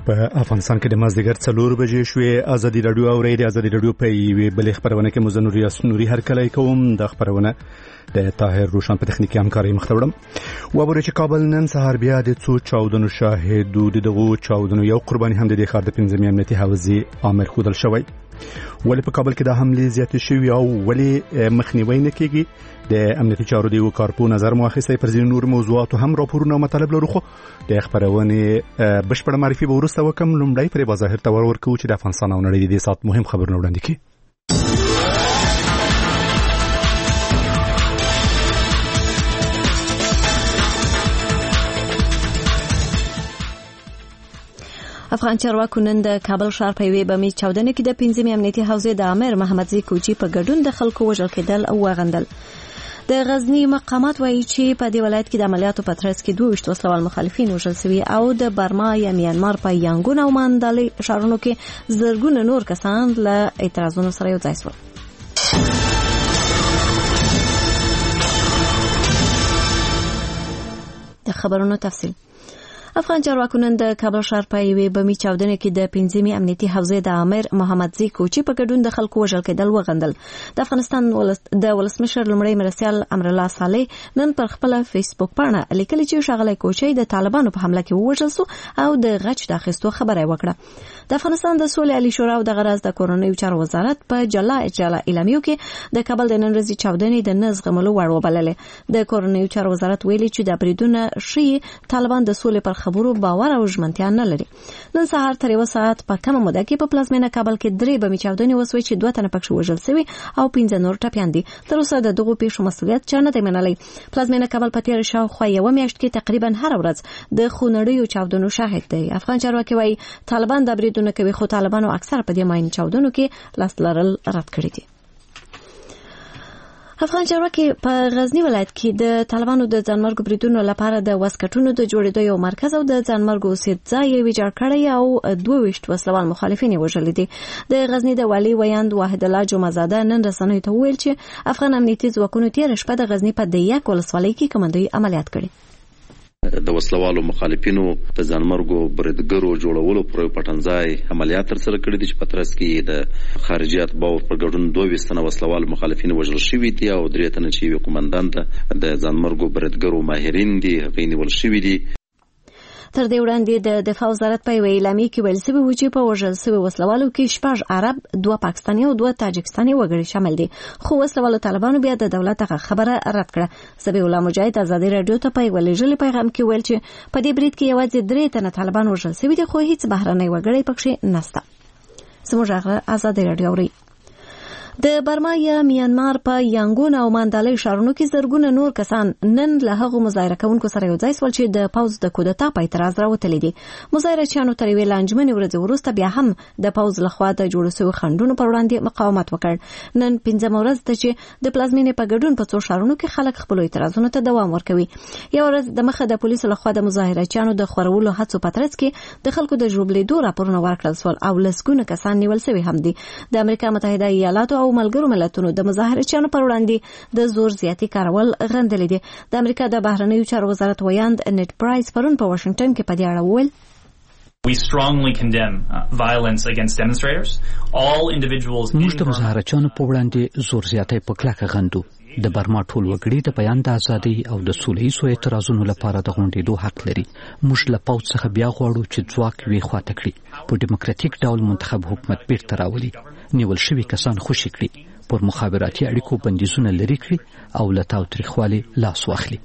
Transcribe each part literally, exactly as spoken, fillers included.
په افغانستان کې د مازدیګر څلور بجې شوې. ازادي رادیو او ریډیو ازادي رادیو په یوې بلې خبرونه کې مزنور ریاست نوري هرکلی کوم. د خبرونه د طاهر روشن په تخنیکي همکارۍ مخ ته وړم. وبره چې کابل نن سهار بیا د څو چاودنو شاهد و. دغه چاودنو یو قرباني هم د ښار د پنځمې امنیتي حوزې امر خودل شوی. ولې په کابل کې د حملې زیاتې شوې او ولې مخنیوي نه کیږي؟ د امنیتي چارو د کارپو نظر مؤخصي پر ځینو نور موضوعاتو هم راپورونه او مطالب لرو. خو د خبرونه بشپړه معرفي به ورسته وکم. لومړی پرې بظاهر ته ورکو چې د افغانستان او نړۍ د سات مهم خبرونه وړاندې کړي. افغان چارواکو نن د کابل ښار په یوې بمي چاودنې کې د پنځمې امنیتي حوزې د امیر محمد زی کوچی په ګډون د خلکو وژل کېدل او وغندل. د غزنی مقامات وایي چې په دې ولایت کې د عملیاتو په ترڅ کې دوه ویشت وسلوال مخالفین وژل شوي او د برما یا میانمار په یانګون او ماندالي ښارونو کې زرګونه نور کسان له اعتراضونو سره یو ځای شول. د خبرونو تفصیل. افغان چارواکو نن د کابل ښار په یوې بمي چاودنې کې د پنځمې امنیتي حوزې د امیر محمد زی کوچی په ګډون د خلکو وژل کېدل وغندل. د افغانستان د ولسمشر لومړی مرستیال امرالله صالح نن پر خپل فیسبوک باندې لیکلي چې ښاغلی کوچی د طالبانو په حمله کې ووژل شو او د غچ د اخیستو خبره وکړه. د افغانستان د سولې عالی شورا او د غرض د کورنیو چارو وزارت په جلا اجلا اعلامیو کې د کابل د نن ورځې چاودنې د نه زغملو وړ وبللې. د کورنیو چارو وزارت ویلي چې د بریدونه شي طالبان د سولې پر خبرو باور او ژمنتیا نه لري. نن سهار تر یو ساعت په کمه موده کې په پلازمینه کابل کې درې بمي چاودنې وسوي چې دوه تنه پکښې وژل شوي او پنځه نور ټپیان دي. تر اوسه د دغو پیښو مسؤلیت چا نه دی منلی. پلازمینه کابل په تېره شاوخوا یوه میاشت کې تقریبا هره ورځ د خونړیو چاودنو شاهد دی. افغان چارواکي وایي طالبان د بریدونه کوي خو طالبانو اکثر په دې ماین چاودنو کې لاس لرل رد کړي دي. افغان چارواکي په غزنی ولایت کې د طالبانو د ځانمرګ بریدونو لپاره د وسکټونو د جوړېدو یو مرکز او د ځانمرګ اوسېد ځای یې ویجاړ کړی او دوه ویشت وسلوال مخالفین یې وژلي دي. د غزنی د والي ویاند واحد الله جمعزاده نن رسنیو ته وویل چې افغان امنیتي ځواکونو تېره شپه د غزنی په دیک ولسوالۍ کې کمندوي عملیات کړي. د وسلوالو مخالفینو د ځانمرګو بریدګرو جوړولو پر پټنځای عملیات ترسره کړي دي چې په ترڅ کې د خارجي اتباعو پر ګډون دوه ویشت تنه وسلوال مخالفین وژل شوي دي او درې تنه چې یو قومندان د ځانمرګو بریدګرو ماهرین دي هغوی نیول شوي دي. تر دې وړاندې د دفاع وزارت په یوه اعلامیه کې ویل شوي و چې په وژل شوي وسلوالو کې شپږ عرب، دوه پاکستاني او دوه تاجکستاني وګړي شامل دي. خو وسلوالو طالبانو بیا د دولت هغه خبره رد کړه. ذبیح الله مجاهد ازادي راډیو ته په یوه لیږلي پیغام کې ویل چې په دې برید کې یوازې درې تنه طالبان وژل شوي دي خو هیڅ بهرنی وګړی پکښې نشته. زموږ غږ ازادي راډیو اوري. د برما یا میانمار په یانګون او ماندالي ښارونو کې زرګونه نور کسان نن له هغو مظاهره کوونکو سره یو ځای شول چې د پوځ د کودتا په اعتراض راوتلي دي. مظاهرچیانو تر یوې لانجمنې ورځې وروسته بیا هم د پوځ لخوا د جوړو شویو خنډونو پر وړاندې مقاومت وکړ. نن پنځمه ورځ ده چې د پلازمینې په ګډون په څو ښارونو کې خلک خپلو اعتراضونو ته دوام ورکوي. یوه ورځ دمخه د پولیسو لخوا د مظاهرچیانو د خورولو هڅو په ترڅ کې د خلکو د ژوبلېدو راپورونه ورکړل شول او لسګونه کسان نیول شوي هم دي. د امریکا متحده ایالاتو او ملګرو ملتونو د مظاهرچیانو پر وړاندې د زور زیاتي کارول غندلي دي. د امریکا د بهرنیو چارو وزارت ویاند نت پرایس پرون په واشنگټن کې په دې اړه وویل We strongly condemn uh, violence against demonstrators. All individuals موږ د مظاهرچیانو په وړاندې زور زیاتی په کلکه غندو. د برما ټول وګړي د بیان د ازادۍ او د سوله ییزو اعتراضونو لپاره د غونډېدو حق لري. موږ له پوځ څخه بیا غواړو چې ځواک یې خواته کړي، په ډیموکراتیک ډول منتخب حکومت بیرته راولي، نیول شوي کسان خوشي کړي، پر مخابراتي اړیکو بندیزونه لرې کړي او له تاوتریخوالي لاس واخلي.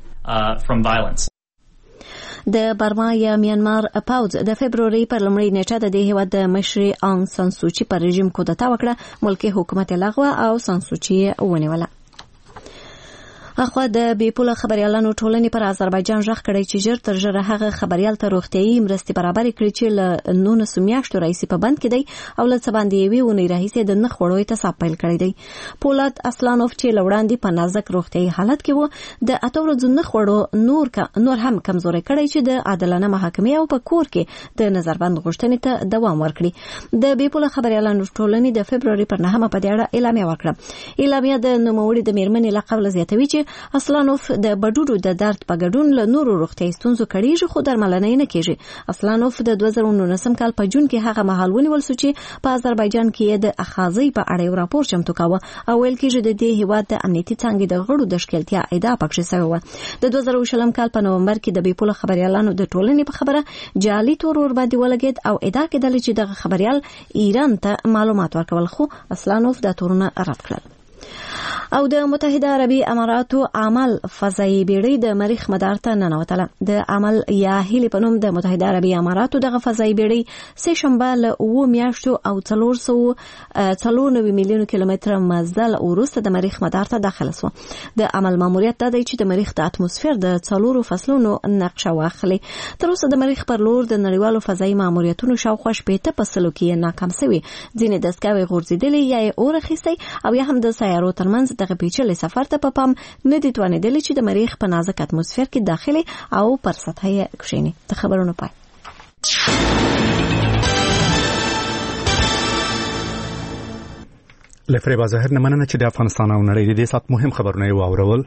د برما یا میانمار پوځ د فبروري پر لومړۍ نیټه د دې هېواد د مشرې آنګ سان سوچي پر رژیم کودتا وکړه. ملکي حکومت یې لغوه او سان سوچي یې ونیوله. اخوا د بیپوله خبريالانو ټولنې پر آذربایجان ژغ کړی چې ژر تر ژره هغه خبريال ته روغتیايي مرستې برابرې کړي چې له نولسو میاشتو راهیسې په بند کې دی او له څه باندې یوې اونۍ راهیسې د نښ وړو اعتصاب پیل کړی دی. پولاد اسلانوف چې له وړاندې په نازک روغتیايي حالت کې و د اته ورځو نښ وړو نور نور هم کمزوری کړی چې د عادلانه محاکمې او په کور کې د نظربند غوښتنې ته دوام ورکړي. د بیپوله خبريالانو ټولنې د فبروري پر نهمه په دې اړه اعلامیه وکړه. اعلامیه د نوموړي د میرمنې له قبله زیاتوي چې چې اسلانوف د بډوډو د درد په ګډون له نورو روغتیايي ستونزو کړيږي خو درملنه نه کیږي. اسلانوف د دوه زره نولسم کال په جون کې هغه مهال ونیول شو چې په آذربایجان کې د اخاذي په اړه یو راپور چمتو کاوه او ویل کېږي د دې هیواد د امنیتي څانګې د غړو د ښکېلتیا ادعا پکې شوې و. د دوه زره شلم کال په نومبر کې د بیپوله خبريالانو د ټولنې په خبره جعلي تور ور باندې ولګید او ادعا کېدل چې دغه خبريال ایران ته معلومات ورکول خو اسلانوف د تورونه رد کړل. او د متحده عربي اماراتو عمل فضایي بیړۍ د مریخ مدار ته ننوتله. د عمل یا هیلي په نوم د متحده عربي اماراتو دغه فضایي بیړۍ سه شنبه له اوه میاشتو او څلور سوه څلور نوي میلیون کیلومتره مزل وروسته د مریخ مدار ته داخله شوه. د عمل ماموریت دا دی چې د مریخ د اتموسفیر د څلورو فصلونو نقشه واخلي. تر اوسه د مریخ پر لور د نړیوالو فضایي ماموریتونو شاوخوا شپېته په سلو کې ناکام شوي. ځینې دستګاوې غورځېدلې یا یې اور اخیستی او یا هم د سیارو ترمنځ دغه پیچلي سفر ته په پام نه دي توانېدلي چې د مریخ په نازک اتموسفیر کې داخلي او پر سطح یې کښېني. د خبرونو پای. لفریبا ظاهر نه مننه چې د افغانستان او نړۍ د دې سات مهم خبرونه یې واورول.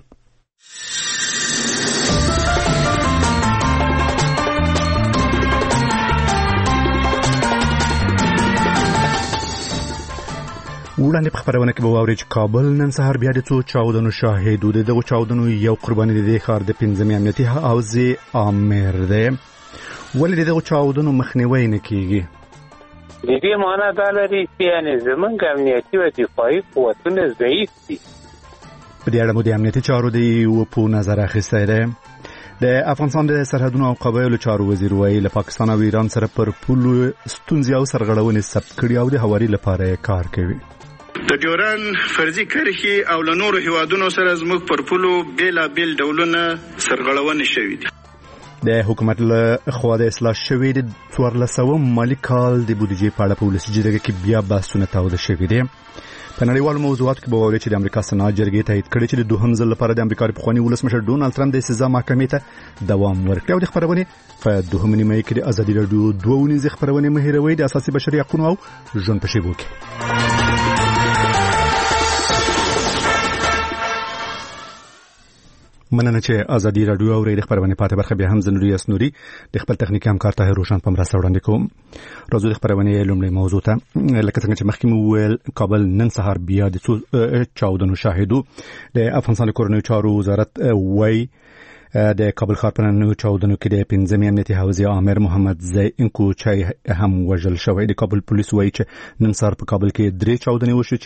وړاندې په خبرونه کې به واورئ چې کابل نن سهار بیا د څو چاودنو شاهد و. دغه چاودنو یو قرباني د دې ښار د پنځمې امنیتي حوزې امیر دی. ولې دغه چاودنو مخنیوی نه کیږي؟ د دې معنا دا لري چې یعنې زموږ امنیتي او دفاعي قوتونه ضعیف دي. په دې اړه مو د امنیتي چارو د یو په نظر اخیستی دی. د افغانستان د سرحدونو او قبایلو چارو وزیر وایي له پاکستان او ایران سره پر پولو ستونزې او سرغړونې ثبت کړي او د هواري لپاره کار کوي. د ډیورن فرضي کرښې او له نورو هیوادونو سره زموږ پر پولو بېلابېل ډولونه سرغړونې شوي دي. د حکومت له خوا د اصلاح شوي د څوارلسم مالي کال د بودیجې په اړه په ولسي جرګه کې بیا بحثونه تاوده شوي دي. په نړیوالو موضوعاتو کې به واورئ چې د امریکا سنات جرګې تایید کړی چې د دوهم ځل لپاره د امریکا پخواني ولسمشر ډونالډ ټرمپ د سزا محکمې ته دوام ورکړي. او د خبرونې په دوهمه نیمه کې د ازادي راډیو دوه ونیزې خبرونې مه هېروئ د اساسي بشري حقوقو او ژوند په شیبو کې. مننه چې ازادي راډیو او د خبرونه پاتې برخه بیا هم زنوري اسنوري د خپل تخنیکی همکار طاهر روشن په مرسته وړاندې کوم. راځو د خبرونه لومړی موضوع ته. لکه څنګه چې مخکې مو ویل کابل نن سهار بیا د څو چاودنو شاهدو. د افغانستان کورنیو چارو وزارت وایي د کابل ښار په نننیو چاودنو کې د پنځمې امنیتي حوزې امیر محمد زی انکوچای هم وژل شوی. د کابل پولیس وایي چې نن سهار په کابل کې درې چاودنې وشوې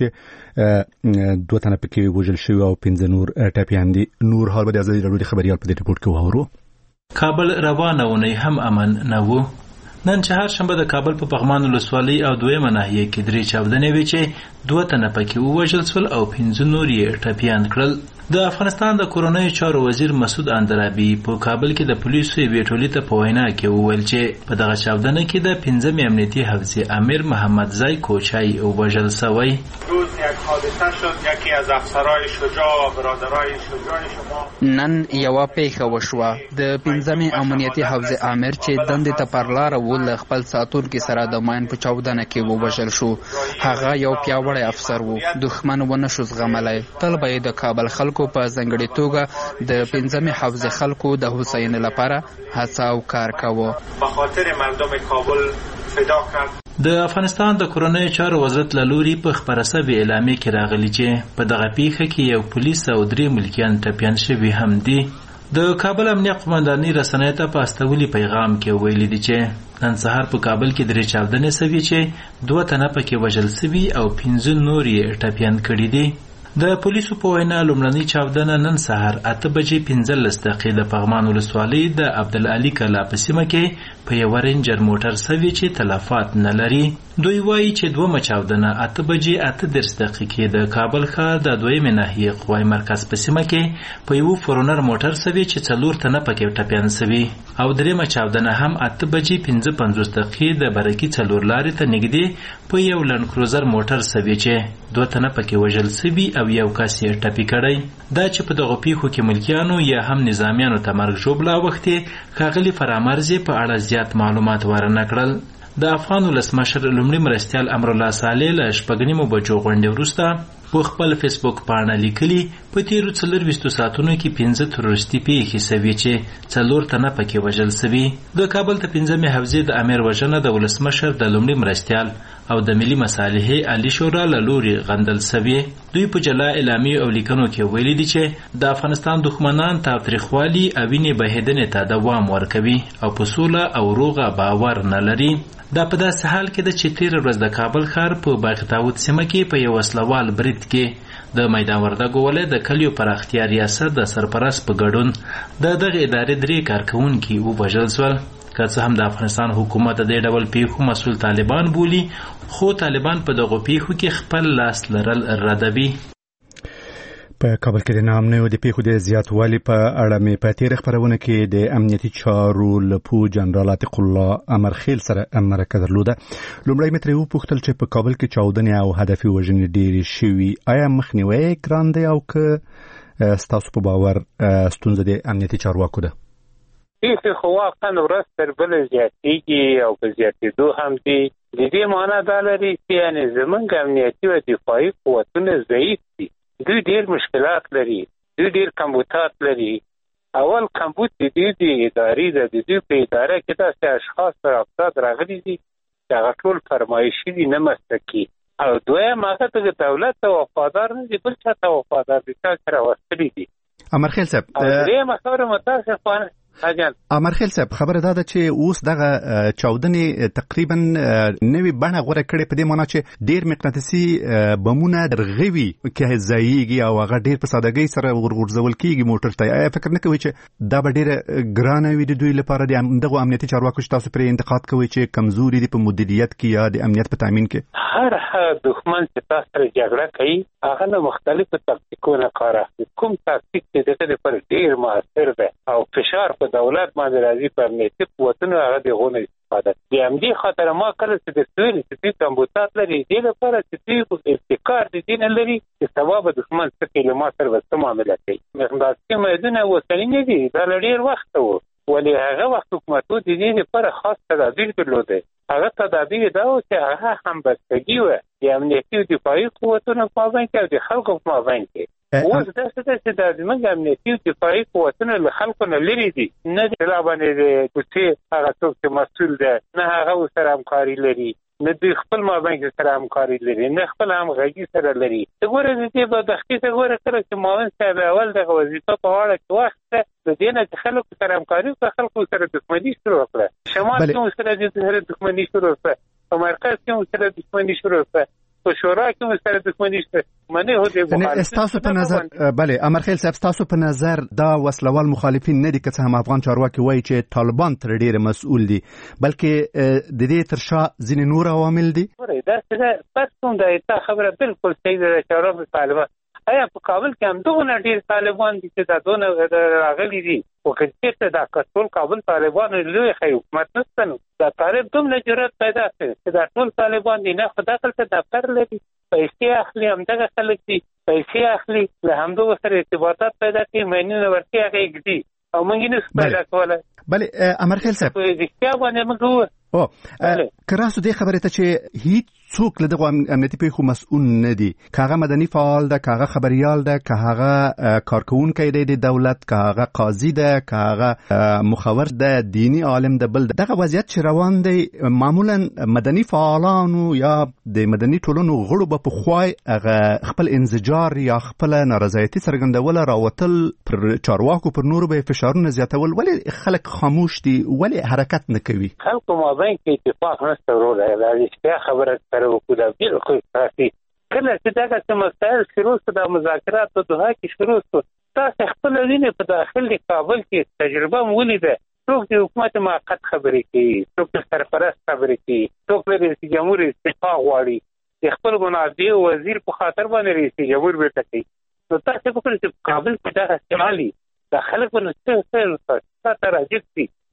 چې دوه تنه پکې وژل شوي او پنځه نور ټپیان دي. نور حال به د ازادي راډیو د خبریال په دې رپورټ کې واورو. کابل روانه ونی هم امن نه و. نن چهارشنبه د کابل په پغمان ولسوالۍ او دویمه ناحیه کې درې چاودنې وې چې دوه تنه پکې ووژل شول او پنځه نور یې ټپیان کړل. د افغانستان د کورنیو چارو وزیر مسعود اندرابي په کابل کې د پولیسو یوې ټولۍ ته په وینا کې وویل چې په دغه چاودنه کې د پنځمې امنیتي حوزې امیر محمد زی کوچای وژل شوی. روز یک حادثه شد، یکی از افسرهای شجاع و برادرای شجاع شما نن یوه پیښه وشوه. د پنځمې امنیتي حوزې امیر چې دندې ته پر لاره و له خپل ساتونکي سره د ماین په چاودنه کې ووژل شو. هغه یو پیاوړی افسر و، دښمن ونه شو زغملی. تل به د کابل خلکو په ځانګړې توګه د پنځمې حوزې خلکو د هوساینې لپاره هڅه او کار کاوه. به خاطر مردم کابل فدا کرد. د افغانستان د کورنیو چارو وزارت له لوري په خپره شوې اعلامیه کې راغلي چې په دغه پیښه کې یو پولیس او درې ملکیان ټپیان شوي هم دي. د کابل امنیه قومندانۍ رسنیو ته په استولي پیغام کې ویلي دي چې نن سهار په کابل کې درې چاودنې شوي چې دوه تنه پکې وژل شوي او پنځه نور یې ټپیان کړي دي. د پولیسو په وینا لومړنۍ چاودنه نن سهار اته بجې پنځلس دقیقې د پغمان ولسوالۍ د عبدالعلي کلا په سیمه کې په یوه رینجر موټر شوي چې تلفات نه لري. دوی وایي چې دومره چاودنه اته بجې اته دېرش دقیقې د کابل ښار د دویمې ناحیې قوای مرکز په سیمه کې په یوه فورونر موټر شوي چې څلور تنه پکې ټپیان شوي او درېیمه چاودنه هم اته بجې پنځه پنځوس دقیقې د برکي څلور لارې ته نږدې په یو لنډ کروزر موټر شوي چې دوه تنه پکې وژل شوي او یو کس یې ټپي کړی. دا چې په دغه پیښو کې ملکیانو یا هم نظامیانو ته مرګ ژوبله اوښتې ښاغلي فرامرز په اړه زیات معلومات ورنه کړل. د افغان ولسمشر لومړي مرستیال امرالله صالح له شپږ نیمو بجو غونډې وروسته په خپل فیسبوک باندې لیکلي په تیرو څلورویشتو ساعتونو کې پنځه تروریستي پیښې شوې چې څلور تنه پکې وژل شوي. د کابل ته پنځمې حوزې د امیر وژنه د ولسمشر د لومړي مرستیال او د ملي مصالحې علي شورا له لورې غندل شوي. دوی په جلا اعلامیو او لیکنو کې ویلي دي چې د افغانستان دښمنان تاوتریخوالي او وینې بهېدنې ته دوام ورکوي او په سوله او روغه باور نه لري. دا په داسې حال کې ده چې تېره ورځ د کابل ښار په باغ داود سیمه کې په یو وسلوال برید کې د میدان وردګو ولایت د کلیو پراختیا ریاست د سرپرست په ګډون د دغه ادارې درې کارکوونکي ووژل شول. که څه هم د افغانستان حکومت د دې ډول پیښو مسؤل طالبان بولي، خو طالبان په دغو پیښو کې خپل لاس لرل ردوي. په کابل کې د نامنیو د پیښو د زیاتوالي په اړه مې په تېره خپرونه کې د امنیتي چارو لپو جنرال عتیق الله امرخیل سره مرکه درلوده. لومړی مې ترې وپوښتل چې په کابل کې چاودنې او هدفي وژنې ډېرې شوي، آیا مخنیوی ګران دی او که ستاسو په باور ستونزه د امنیتي چارواکو ده؟ پیښې خو واقعا ورځ تر بلې زیاتېږي او په زیاتېدو هم دي. د دې معنا دا لري چې یعنې زموږ امنیتي او دفاعي قوتونه ضعیف دي. دوی ډېر مشکلات لري، دوی ډېر کمبودات لري. اول کمبود د دوی د ادارې ده. د دوی په اداره کې داسې اشخاص او افراد راغلي دي چې هغه ټول فرمایشي دي، نه مسلکي. او دویم هغه د دولت ته وفادار نه دي، بل چا ته وفادار دي، چا سره وستلي دي. امرخیل صاحب، درېیمه خبره متاسفانه امرخیل صاحب، خبره دا ده چې اوس دغه چاودنې تقریبا نوې بڼه غوره کړې، په دې معنا چې ډېر مقناطیسي بمونه درغوي کې ځایېږي او هغه ډېر په سادهګۍ سره ورغورځول کېږي موټر ته. آیا فکر نه کوئ چې دا به ډېره ګرانه وي د دوی لپاره، د دغو امنیتي چارواکو چې تاسو پرې انتقاد کوئ چې کمزوري دي په مدیریت کې یا د امنیت په تامین کې؟ هر هغه دښمن چې تاسو سره جګړه کوي هغه له مختلفو تاکتیکونو کار اخلي. کوم تاکتیک چې دغه لپاره ډېر موثر دی او فشار په دولت باندې راځي، په امنیتي قوتونو هغه د غونې استفاده. د همدې خاطر ما کله چې د سویل چې دوی کمبودات لري، دې لپاره چې دوی ابتکار د دې نه لري چې سبا به دښمن څه کوي، له ما سره به څه معامله کوي. مقناطیسي میدونه اوسني نه دي، دا له ډېر وخته وو، ولې هغه وخت حکومتونو د دې لپاره خاص تدابیر درلودې. هغه تدابیر دا و چې هغه همبستګي وه د امنیتي او دفاعي قوتونو په مابین کې او د خلکو په مابین کې. اوس داسې ده چې د زموږ امنیتي او دفاعي قوتونه له خلکو نه لرې دي، نه د طلا باندې د کوڅې هغه څوک چې مسؤل ده، نه هغه ورسره همکاري لري، نه دوی خپل مابین کې سره همکاري لري، نه خپل همغږي سره لري. ته ګوره د دې بدبختي ته ګوره کله چې معاون صاحب اول دغه وظیفه په غاړه کې واخیسته، د دې نه چې خلکو سره همکاري وکړه، خلکو سره دښمني شروع کړه. شمال کې هم سره د سره دښمني شروع کړه، په مرکز کې هم سره دښمني شروع کړه، په شورا کې هم سره دښمني شروع کړه. منه هو دې ستاسو په نظر، بله امرخیل صاحب، ستاسو په نظر دا وسلوال مخالفین نه دي که څه هم افغان چارواکي وایي چې طالبان تر ډېره مسؤل دي، بلکې د دې تر شا ځینې نور عوامل دي؟ دا څه پس کوم دا تا خبره بالکل صحیح ده چې عرب طالبان آیا په کابل کې هم دغه ډېر طالبان دي چې دا دونه راغلي دي، خو که چېرته دا ټول کابل طالبانو لوی ښه حکومت نشته، نو دا طالب دومره جرأت پیدا کړي چې دا ټول طالبان دي. نه خو دغلته دفتر لري، پیسې اخلي، همدغه خلک دي، پیسې اخلي، له همدغو سره ارتباطات پیدا کوي، ماینونه ورکوي، هغه ږدي او موږ یې نشو پیدا کولی. بله امرخیل صاحب، رښتیا باندې موږ ووایو او که راسو دې خبرې ته چې هیڅ څوک له دغو امنیتي پیښو مسؤل نه دي، که هغه مدني فعال ده، که هغه خبریال ده، که هغه کارکوونکی دی د دولت، که هغه قاضي ده، که هغه مخور ده، دینی عالم ده، بل ده، دغه وضعیت چې روان دی معمولا مدني فعالانو یا د مدني ټولنو غړو به پخوای هغه خپل انزجار یا خپل نارضایتي څرګندول راوتل، پر چارواکو پر نورو به فشارونه زیاتول. ولې خلک خاموش دي، ولې حرکت نه کوي؟ خلکو مابین کې اتفاق نشته وروره، دا رښتیا خبره سره وکړو، دا بالکل صحیح. کله چې دغسې مسایل شروع شو، د مذاکرات په دوحه کې شروع شو، تاسې خپله وینې په داخل د کابل کې تجربه م ولیده. څوک د حکومت موقت خبرې کوي، څوک د سرپرست خبرې کوي، څوک د رئیس جمهور استعفا غواړي، د خپل منابع وزیر په خاطر باندې رئیس جمهور بیرته کوي. نو تاسې وکړئ چې په کابل کې دغه استعمالي د خلک په نسته سره ته راجب شي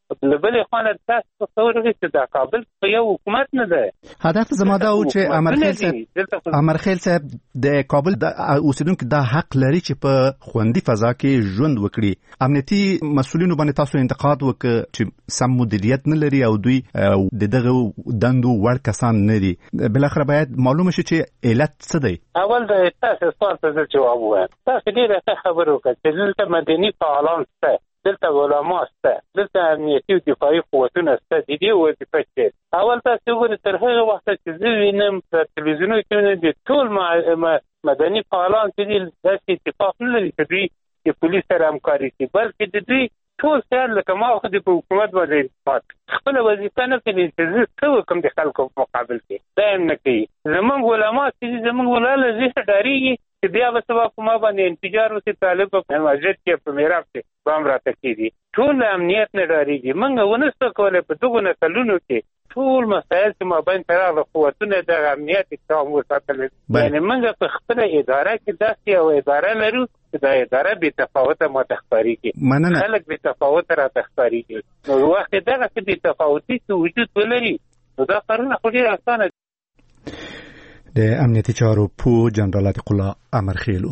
بلبل خانه تاسو تصور چې دا کابل په یو حکومت نه ده. هدف زما دا و چې امرخیل صاحب امرخیل صاحب د کابل د اوسیدونکو دا حق لري چې په خوندي فضا کې ژوند وکړي. امنیتي مسولینو باندې تاسو انتقاد وکړ چې سم مدیریت نه لري او دوی د دغه دندو وړ کسان نه دي. بل اخر باید معلومه شي چې علت څه دی. اول د تاسو سوال ته جواب وایم. تاسو ډیره خبرو کوي چې دلته مدني فعالان شته، دلته علما شته، دلته امنیتي او دفاعي قوتونه شته. د دې وظیفه چې اول تاسو وګورئ تر هغه وخت چې زه وینم په تلویزیونونو کې د ټول مدني فعالان چې داسې اتفاق نه لري چې دوی د پولیس سره همکاري کوي، بلکې د دوی ټول خیال لکه ما خو د حکومت باندې خپل وظیفه نه کوي چې زه څه وکړم د خلکو په مقابل کې. دا هم نه کوي. زمونږ علما چې زمونږ ولاله زه ډاریږي چې بیا به سبا په ما باندې انفجار وسي، طالب په مسجد کې په میراب کې بام راته کېږي. ټول امنیت نه ډاریږي. موږ ونه څه کولی په دغو نسلونو کې ټول مسایل چې ما باندې تراغله قوتونه د امنیت اقدام وساتل. یعنې موږ په خپله اداره کې داسې یو اداره لرو چې دا اداره بې تفاوته ماته ښکارېږي، خلک بې تفاوته راته ښکارېږي. نو وخت دغسې بې تفاوتي چې وجود ولري نو دا کارونه خو ډېر اسانه. د امنیتي چارو پوه جنرال عتیق الله امرخیلو.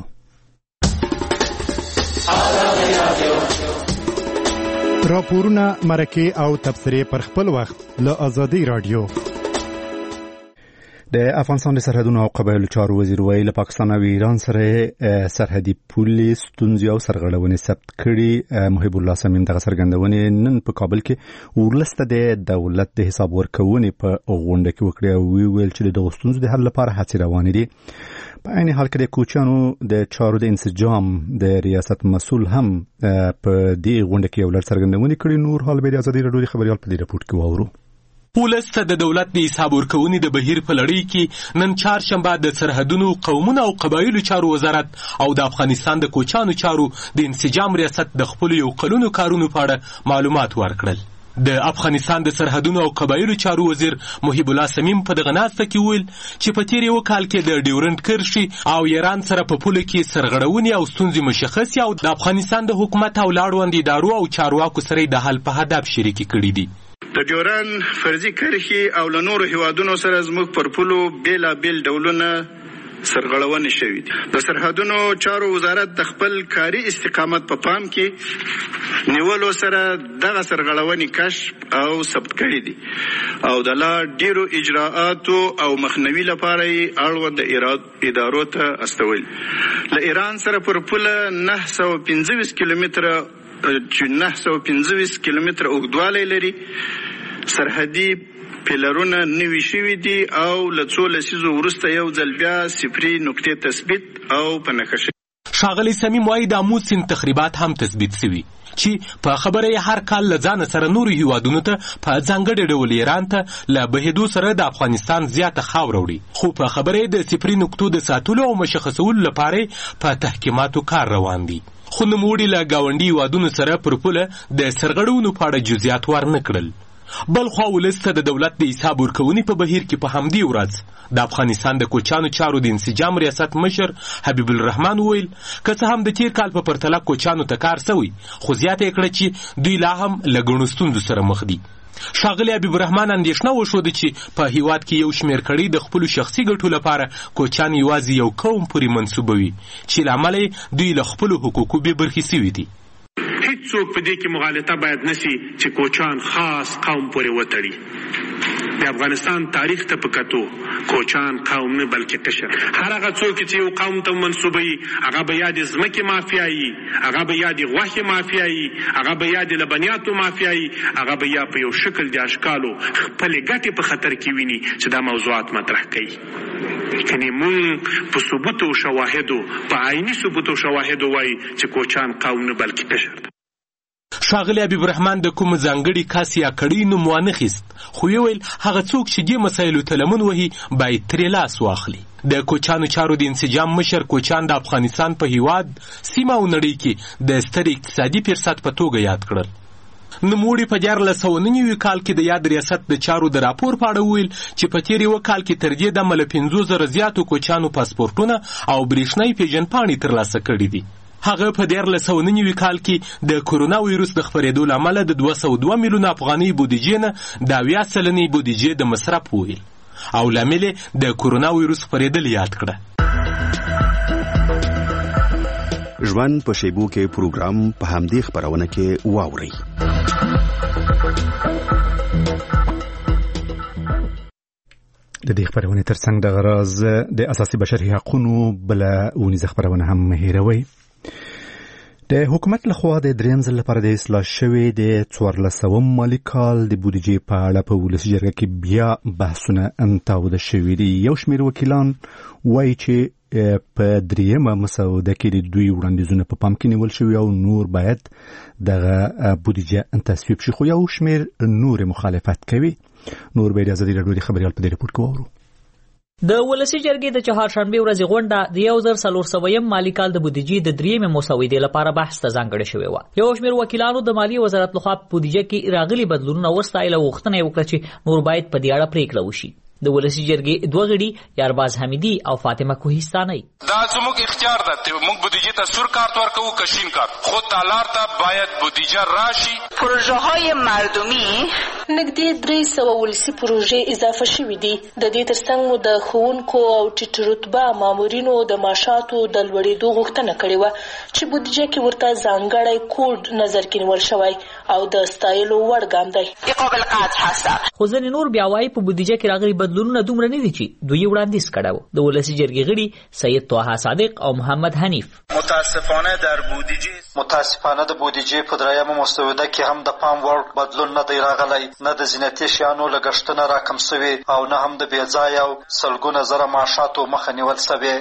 راپورونه، مرکې او تبصرې پر خپل وخت له آزادۍ رادیو. د افغانستان د سرحدونو او قبایلو چارو وزیر ویل پاکستان او ایران سره سرحدي پولې ستونزې او سرغړونې ثبت کړي. محب الله سمیم دغه څرګندونې نن په کابل کې ورلسته د دولت د حساب ورکونې په غونډه کې وکړې او ویل چې د دغو ستونزو د حل لپاره هڅې روانې دي. په عین حال کې د کوچیانو د چارو د انسجام د ریاست مسؤل هم په دې غونډه کې یو لړ څرګندونې کړي. نور حال به د ازادي راډیو خبريال په دې راپورټ کې واورو. ولسته د دولت د حساب ورکونې د بهیر په لړۍ کې نن چهارشنبه د سرحدونو، قومونو او قبایلو چارو وزارت او د افغانستان د کوچیانو چارو د انسجام ریاست د خپلو یو کلونو کارونو په اړه معلومات ورکړل. د افغانستان د سرحدونو او قبایلو چارو وزیر محب الله سمیم په دغه ناسته کې ویل چې په تیر یو کال کې د ډیورنډ کرښې او ایران سره په پوله کې سرغړونې او ستونزې مشخصې او د افغانستان د حکومت او لاړوند ادارو او چارواکو سره د حل په هدف شریکې کړي دي. د ډیورن فرضي کرښې او له نورو هیوادونو سره زموږ پر پولو بېلابېل ډولونه سرغړونې شوي دي. د سرحدونو چارو وزارت د خپل کاري استقامت په پام کې نیولو سره دغه سرغړونې کشف او ثبت کړي دي او د لا ډیرو اجراءاتو او مخنیوي لپاره یې اړوند ادارو ته استول. له ایران سره پر پوله نهه سوه پنځه ویشت کیلومتره چې نهه سوه پنځه ویشت کیلومتره اوږدوالی لري سرحدي پیلرونه نوي شوي دي او له څو لسیزو وروسته یو ځل بیا صفري نقطې تثبیت او په نښه شوي. ښاغلی سمیم وایي د آمو سیند تخریبات هم تثبیت شوي چې په خبره یې هر کال له ځانه سره نورو هیوادونو ته په ځانګړي ډول ایران ته له بهېدو سره د افغانستان زیاته خاوره وړي، خو په خبره یې د صفري نقطو د ساتلو او مشخصولو لپاره په تحکیماتو کار روان دی. خو نوموړي له ګاونډي هیوادونو سره پر پوله د سرغړونو په اړه جزئیات ورنه کړل. بل خوا ولسته د دولت د حساب ورکونې په بهیر کې په همدې ورځ د افغانستان د کوچیانو چارو د انسجام ریاست مشر حبیب الرحمن ویل که څه هم د تیر کال په پرتله کوچیانو ته کار سوی، خو زیاته یې کړه چې دوی لا هم له ګڼو ستونزو سره مخ دي. ښاغلی حبیب الرحمن اندېښنه وښوده چې په هیواد کې یو شمېر کړي د خپلو شخصي ګټو لپاره کوچیان یوازې یو قوم پورې منسوبوي چې له امله یې دوی له خپلو حقوقو بې برخې سوي دي. هیڅوک په دې کې مغالطه باید نسی چې کوچان خاص قوم پورې وتړي. د افغانستان تاریخ ته په کتو کوچان قوم نه بلکې قشر. هر هغه څوک چې یو قوم ته منسوبوي هغه به یا د ځمکې مافیایي، هغه به یا د غوښې مافیایي، هغه به یا د لبنیاتو مافیایي، هغه به یا په یو شکل د اشکالو خپلې ګټې په خطر کې ویني چې دا موضوعات مطرح کوي. یعنې مونږ په ثبوت او شواهدو په عیني ثبوت او شواهدو وایي چې کوچان قوم نه بلکې قشر ده. ښاغلی حبیب الرحمن د کوم ځانګړي کس یا کړۍ نوم وانخیست، خو ویل هغه څوک چې دې مسایلو ته لمن وهي باید ترې لاس واخلي. د کوچیانو چارو د انسجام مشر کوچیان د افغانستان په هیواد، سیمه او نړۍ کې د ستر اقتصادي فرصت په توګه یاد کړل. نوموړي په دیارلس سوه نهه نوي کال کې د یاد ریاست د چارو د راپور په اړه ویل چې په تیر یو کال کې تر دې دمه له پنځو زره زیاتو کوچیانو پاسپورټونه او برېښنایي پیژندپاڼې ترلاسه کړي دي. هغه په دیارلس سوه نهه نوي کال کې د کورونا ویروس د خپرېدو له امله د دوه سوه دوه میلیونه افغانۍ بودیجې نه د اویا سلنې بودیجې د مصرف وویل او لامل د کورونا ویروس خپرېدل یاد کړه. ژوند په شیبو کې پروګرام په همدې خپرونه کې واورئ. د دې خبرونه ترڅنګ د غراز د اساسي بشري حقوقو بل ونیزه خبرونه هم هیروي. د حکومت لخوا د دریم ځل لپاره د اصلاح شوی د څوارلسم مالي کال د بودیجې په اړه په ولسي جرګه کې بیا بحثونه انتاوده شوي دي. یو شمېر وکیلان وایي چې په دریمه مسوده کې د دوی وړاندیزونه په پام کې نیول شوي او نور باید دغه بودیجه تصویب شي، خو یو شمېر نور مخالفت کوي. نور به د ازادي راډیو د خبريال په دې رپورټ کې واورو. د ولسی جرګې د چهارشنبه ورځې غونډه د یو زر څلور سوه مالي کال د بودیجې د دریمه مسودې لپاره بحث ته ځانګړې شوې و. یو شمېر وکیلانو د مالیې وزارت لخوا په بودیجې کې راغلي بدلونونه وستایل او غوښتنه یې وکړه چې نور باید په دې اړه پریکړه وشي. د ولسی جرګې دوه غړي یارباز حمیدی او فاطمه کوهستاني دا زموږ اختیار ده چې موږ بودیجې ته سور کارت ورکوو کشین کارت، خو تالار ته باید بودیجه راشي. پروژه های مردمی نږدې درې سوه ولسی پروژې اضافه شوې دي. د دې ترڅنګ مو د ښوونکو او ټیټ رتبه مامورینو د معاشاتو د لوړېدو غوښتنه کړې وه چې بودیجه کې ورته ځانګړی کوډ نظر کې نیول شوی او د ستایلو وړ ګام دی. قابل قطع هسته. خو ځینې نور بیا وایي په بودیجه کې راغلي بدلونونه دومره نه دي چې دوی وړاندیز کړو. د ولسی جرګې غړي سید طه صادق او محمد حنیف متاسفانه در بودیجه متاسفانه د بودیجې په دریمه مسوده کې هم د پام وړ بدلون نه دی راغلی، نه د زینتي شیانو لګښتونه راکم شوي او نه هم د بېځایه او سلګونه زره معاشاتو مخه نیول شوې.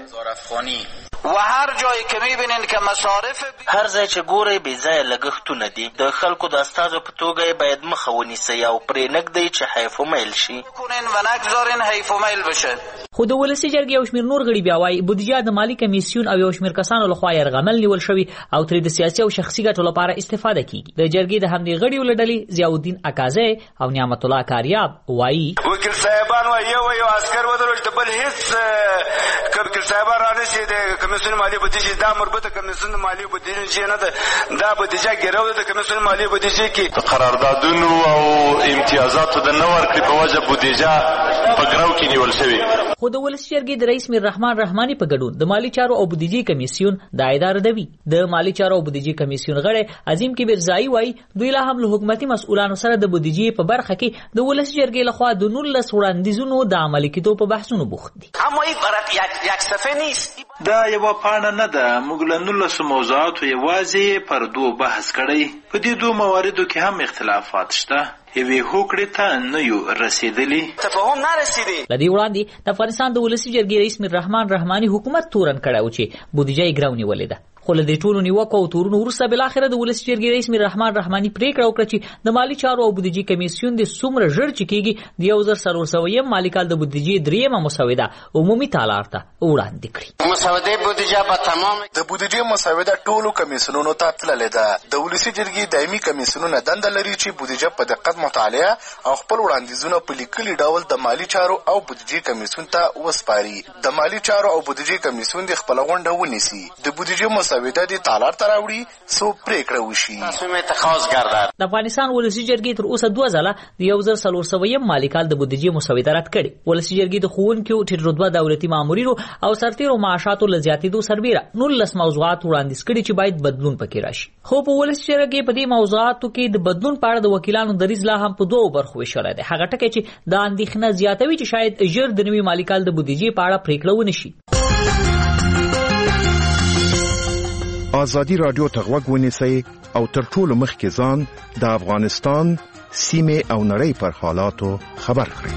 و هر جایی که میبینین که مصارف هر ځای چې ګورئ بېځایه لګښتونه دي، د خلکو د استازو په توګه باید مخه ونیسئ او پرې نږدئ چې حیف و میل شي و نگذارین حیف و میل بشه. خو د ولسی جرګې یو شمېر نور غړي بیا وایي بودیجه د مالي کمیسیون او یو شمېر کسانو لخوا یرغمل نیول شوي او ترې د سیاسي او شخصي ګټو لپاره استفاده کیږي. د جرګې د همدې غړیو له ډلې ضیاءالدین اکازی او نعمت الله کاریاب وایي وکیل صاحبان وایي یو یو عسکر ودرول ته بل هیڅ وکیل صاحبان رانشي د کمیسیون مالي بودیجه دا مربوطه کمیسیون مالي بودیجه نه ده، دا بودیجه ګیرو د کمیسیون مالي بودیجه کې قراردادونو او امتیازاتو د نور کړي په وجه بودیجه په ګراو کې نیول شوی. خو د ولسی جرګې د رئیس میر رحمان رحماني په ګډون د مالی چارو او بودیجې کمیسیون د اداره دوی د مالی چارو او بودیجې کمیسیون غړی عظیم کبیر زایی وایي دوی لا هم له حکومتي مسؤلانو سره د بودیجې په برخه کې د ولسی جرګې لخوا د نولس وړاندیزونو د عملي کېدو په بحثونو بوخت دي. اما این برات یک صفحه نیست، دا یوه پاڼه نه ده. موږ له نولسو موضوعاتو یوازې پر دوو بحث کړی. په دې دوو مواردو کې هم اختلافات شته. یوې هوکړې ته نه یو رسېدلي، تفاهم نه رسېدي. له دې وړاندې د افغانستان د ولسی جرګې رئیس میر رحمان رحماني حکومت تورن کړی و چې بودیجه یې ګراو نیولې ده. خو له دې ټولو نیوکو او تورونو وروسته بالاخره د ولسی جرګې رئیس میر رحمان رحماني پریکړه وکړه چې د مالی چارو او بودیجې کمیسیون د څومره ژر چې کېږي د یو زر څلور سوه مالي کال د بودیجې دریمه مسوده عمومي تالار ته وړاندې کړي. مسوده بودیجه په تمام د بودیجې مسوده ټولو کمیسیونونو ته تللې ده. د ولسی جرګې دایمي کمیسیونونه دنده لري چې بودیجه په دقت مطالعه او خپل وړاندیزونه په لیکلي ډول د مالی چارو او بودیجې کمیسیون ته وسپاري. د مالی چارو او بودیجې کمیسیون د خپل غونډه ونیسي، د بودیجې مسوده د تالار ته راوړي سو پریکړه وشي. تصمیم اتخاذ گردد. د افغانستان ولسی جرګې تر اوسه دوه ځله د یو زر څلور سوه مالي کال د بودیجې مسوده رد کړې. ولسی جرګې د ښوونکو ټیټ رتبه دولتي مامورینو او سرتیرو معاشاتو له زیاتېدو سربیره نولس موضوعات وړاندیز کړي چې باید بدلون پکې راشي. خو په ولسی جرګې په دې موضوعاتو کې د بدلون په اړه د وکیلانو دریځ لا هم په دوو برخو ویشلی دی. هغه ټکی چې د اندېښنه زیاتوي چې شاید ژر د نوي مالي کال د بودیجې په اړه پریکړه ونه شي. ازادي راډیو ته غوږ ونیسئ او تر ټولو مخکې ځان د افغانستان سیمې او نړۍ پر حالاتو خبر کړئ.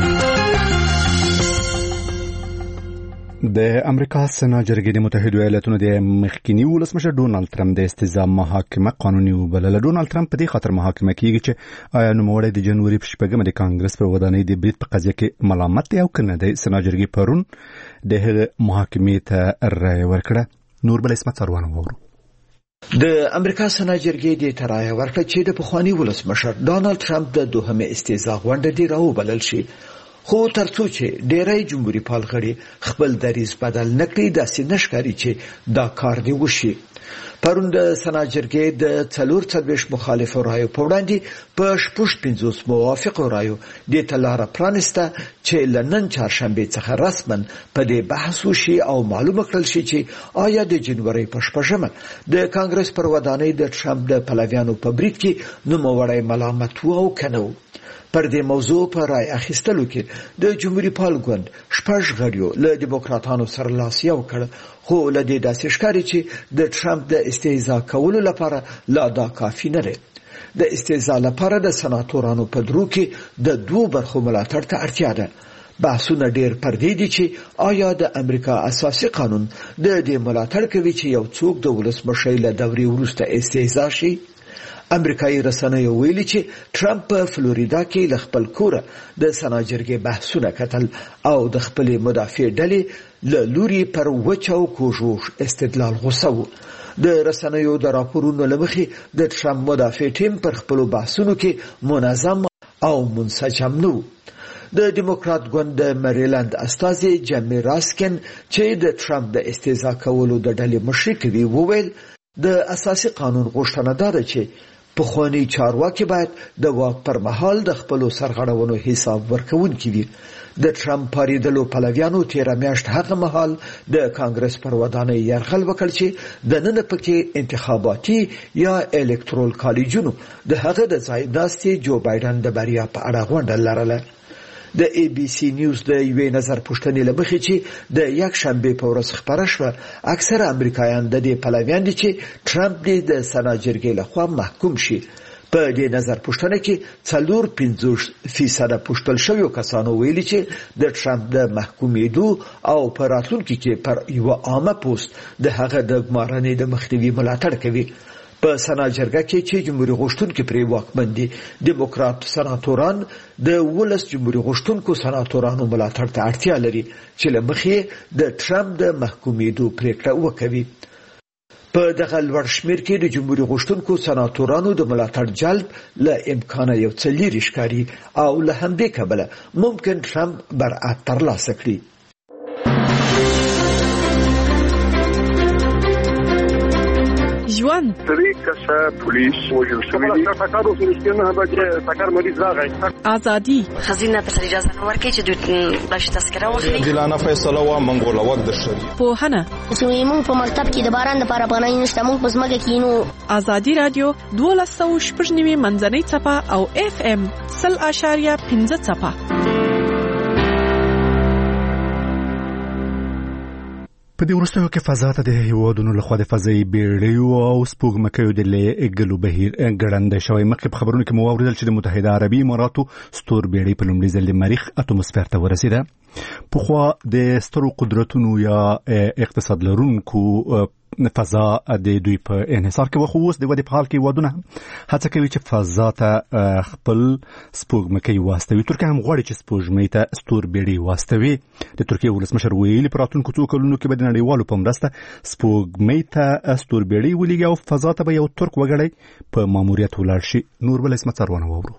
د امریکا سنا جرګې د متحده ایالاتونو د مخکینی ولسمشر ډونالد ترامپ د استعزام محاکمه قانوني وبلله. ډونالد ترامپ په دې خاطر محاکمه کیږي چې آیا نوموړی د جنوري په شپږمه د کانګرس پر ودانۍ د برید په قضیه کې ملامت دی او کنه دی. سنا جرګې پرون د هغه محاکمې ته رایه ورکړه. نور بل اسمت سروانه وورو. د امریکا سنا جرګې د ترایه ورکړه چې د پخوانی ولسمشر ډونالد ترامپ د دوهمه استعزا غونډه دی راوبلل شي، خو ترڅو چې ډیری جمهوریت پال غړي خپل دریځ بدل نکړي داسې نشکاري چې دا کار دی وشي. پرون د سنا جرګې د څلور څلوېښت مخالفو رایو په وړاندې په شپږ پنځوس موافقو رایو دې ته لاره پرانسته چې له نن چهارشنبې څخه رسما په دې بحث وشي او معلومه کړل شي چې آیا د جنوري په شپږمه د کانګرس پر ودانۍ د ټرمپ د پلویانو په برید کې نوموړی ملامت و او که نه و. پر دې موضوع په رای اخیستلو کې د جمهوریت پال ګوند شپږ غړیو له دیموکراتانو سره لاس یو کړ، خو له دې داسې ښکاري چې د ټرمپ د استهزا کولو لپاره لا دا کافي نه دی. د استهزا لپاره د سناتورانو په درو کې د دوو برخو ملاتړ ته اړتیا ده. بحثونه ډېر پر دې دي چې آیا د امریکا اساسي قانون د دې ملاتړ کوي چې یو څوک د ولسمشۍ له دورې وروسته استهزا شي. امریکایي رسنیو ویلي چې ټرمپ په فلوریدا کې له خپل کوره د سنا جرګې بحثونه کتل او د خپلې مدافع ډلې له لوري پر وچ او کوږ استدلال غوسه و. د رسنیو د راپورونو له مخې د ټرمپ مدافع ټیم پر خپلو بحثونو کې منظم او منسجم نه و. د دیموکرات ګوند د مریلند استازي جیمی راسکن چې د ټرمپ د استهزا کولو د ډلې مشري کوي وویل د اساسي قانون غوښتنه دا ده چې پخوانی چارواکي باید د واک پر مهال د خپلو سرغړونو حساب ورکوونکي وي. د ټرمپ پاریدلو پلویانو تیره میاشت هغه مهال د کانګرس پر ودانۍ یرغل وکړ چې د نن پکې انتخاباتي یا الکترول کالجونو د هغه د ځای ناستي جو بایدن د بریا په اړه غونډه لرله. د ای بی سی نیوز د یوې نظر پوښتنې له مخې چې د یک شنبې په ورځ خپره شوه، اکثره امریکایان د دې پلویان دي چې ټرمپ دې د سنا جرګې لخوا محکوم شي. په دې نظر پوښتنه کې څلور پنځوس فیصده پوښتل شویو کسانو ویلي چې د ټرمپ د محکومېدو او په راتلونکي کې پر یوه عامه پوسټ د هغه د ګمارنې د مخنیوي ملاتړ کوي. په سنا جرګه کې چې جمهوریت غوښتونکي پرې واکمن دي، دیموکرات سناتوران د ولس جمهوریت غوښتونکو سناتورانو ملاتړ ته اړتیا لري چې له مخې د ټرمپ د محکومېدو پریکړه وکوي. په دغه لوړ شمېر کې د جمهوریت غوښتونکو سناتورانو د ملاتړ جلب له امکانه یو څه لرې ښکاري او له همدې کبله ممکن ټرمپ برعت ترلاسه کړي. ژوند درې کسه پولیس وژل شوي دي. ټکر وشو چې نه بجې ټکر مریض راغی. ازادي خزینه په سر اجازه نه ورکړي چې دوی بلش تذکره واخلي. عادلانه فیصله و منګول وخت د شری. پوهنه چې موږ په مکتب کې د باران لپاره پناه نشته، موږ په ځمکه کې نو. ازادي رادیو دولس سوه شپږ نوي منځنۍ څپه او اف ام سل اشاریه پنځه څپه. په دې وروستیو کې فضا ته د هیوادونو لخوا د فضایي بیړیو او سپوږمکیو د لیږلو بهیر ګړندی شوی. مخکې په خبرونو کې مو واورېدل چې د متحده عربي اماراتو ستور بیړۍ په لومړي ځل د مریخ اتموسفیر ته ورسېده. پخوا د سترو قدرتونو یا اقتصاد لرونکو فضا د دوی په انحصار کې وخو اوس د ودې په حال کې هیوادونه هڅه کوي چې فضا ته خپل سپوږمکۍ واستوي. ترکیه هم غواړي چې سپوږمۍ ته ستور بیړۍ واستوي. د ترکیه ولسمشر ویلي په راتلونکو څو کلونو کې به د نړیوالو په مرسته سپوږمۍ ته ستور بیړۍ ولېږي او فضا ته به یو ترک وګړی په ماموریت ولاړ شي. نور بل اسمت سروانه واورو.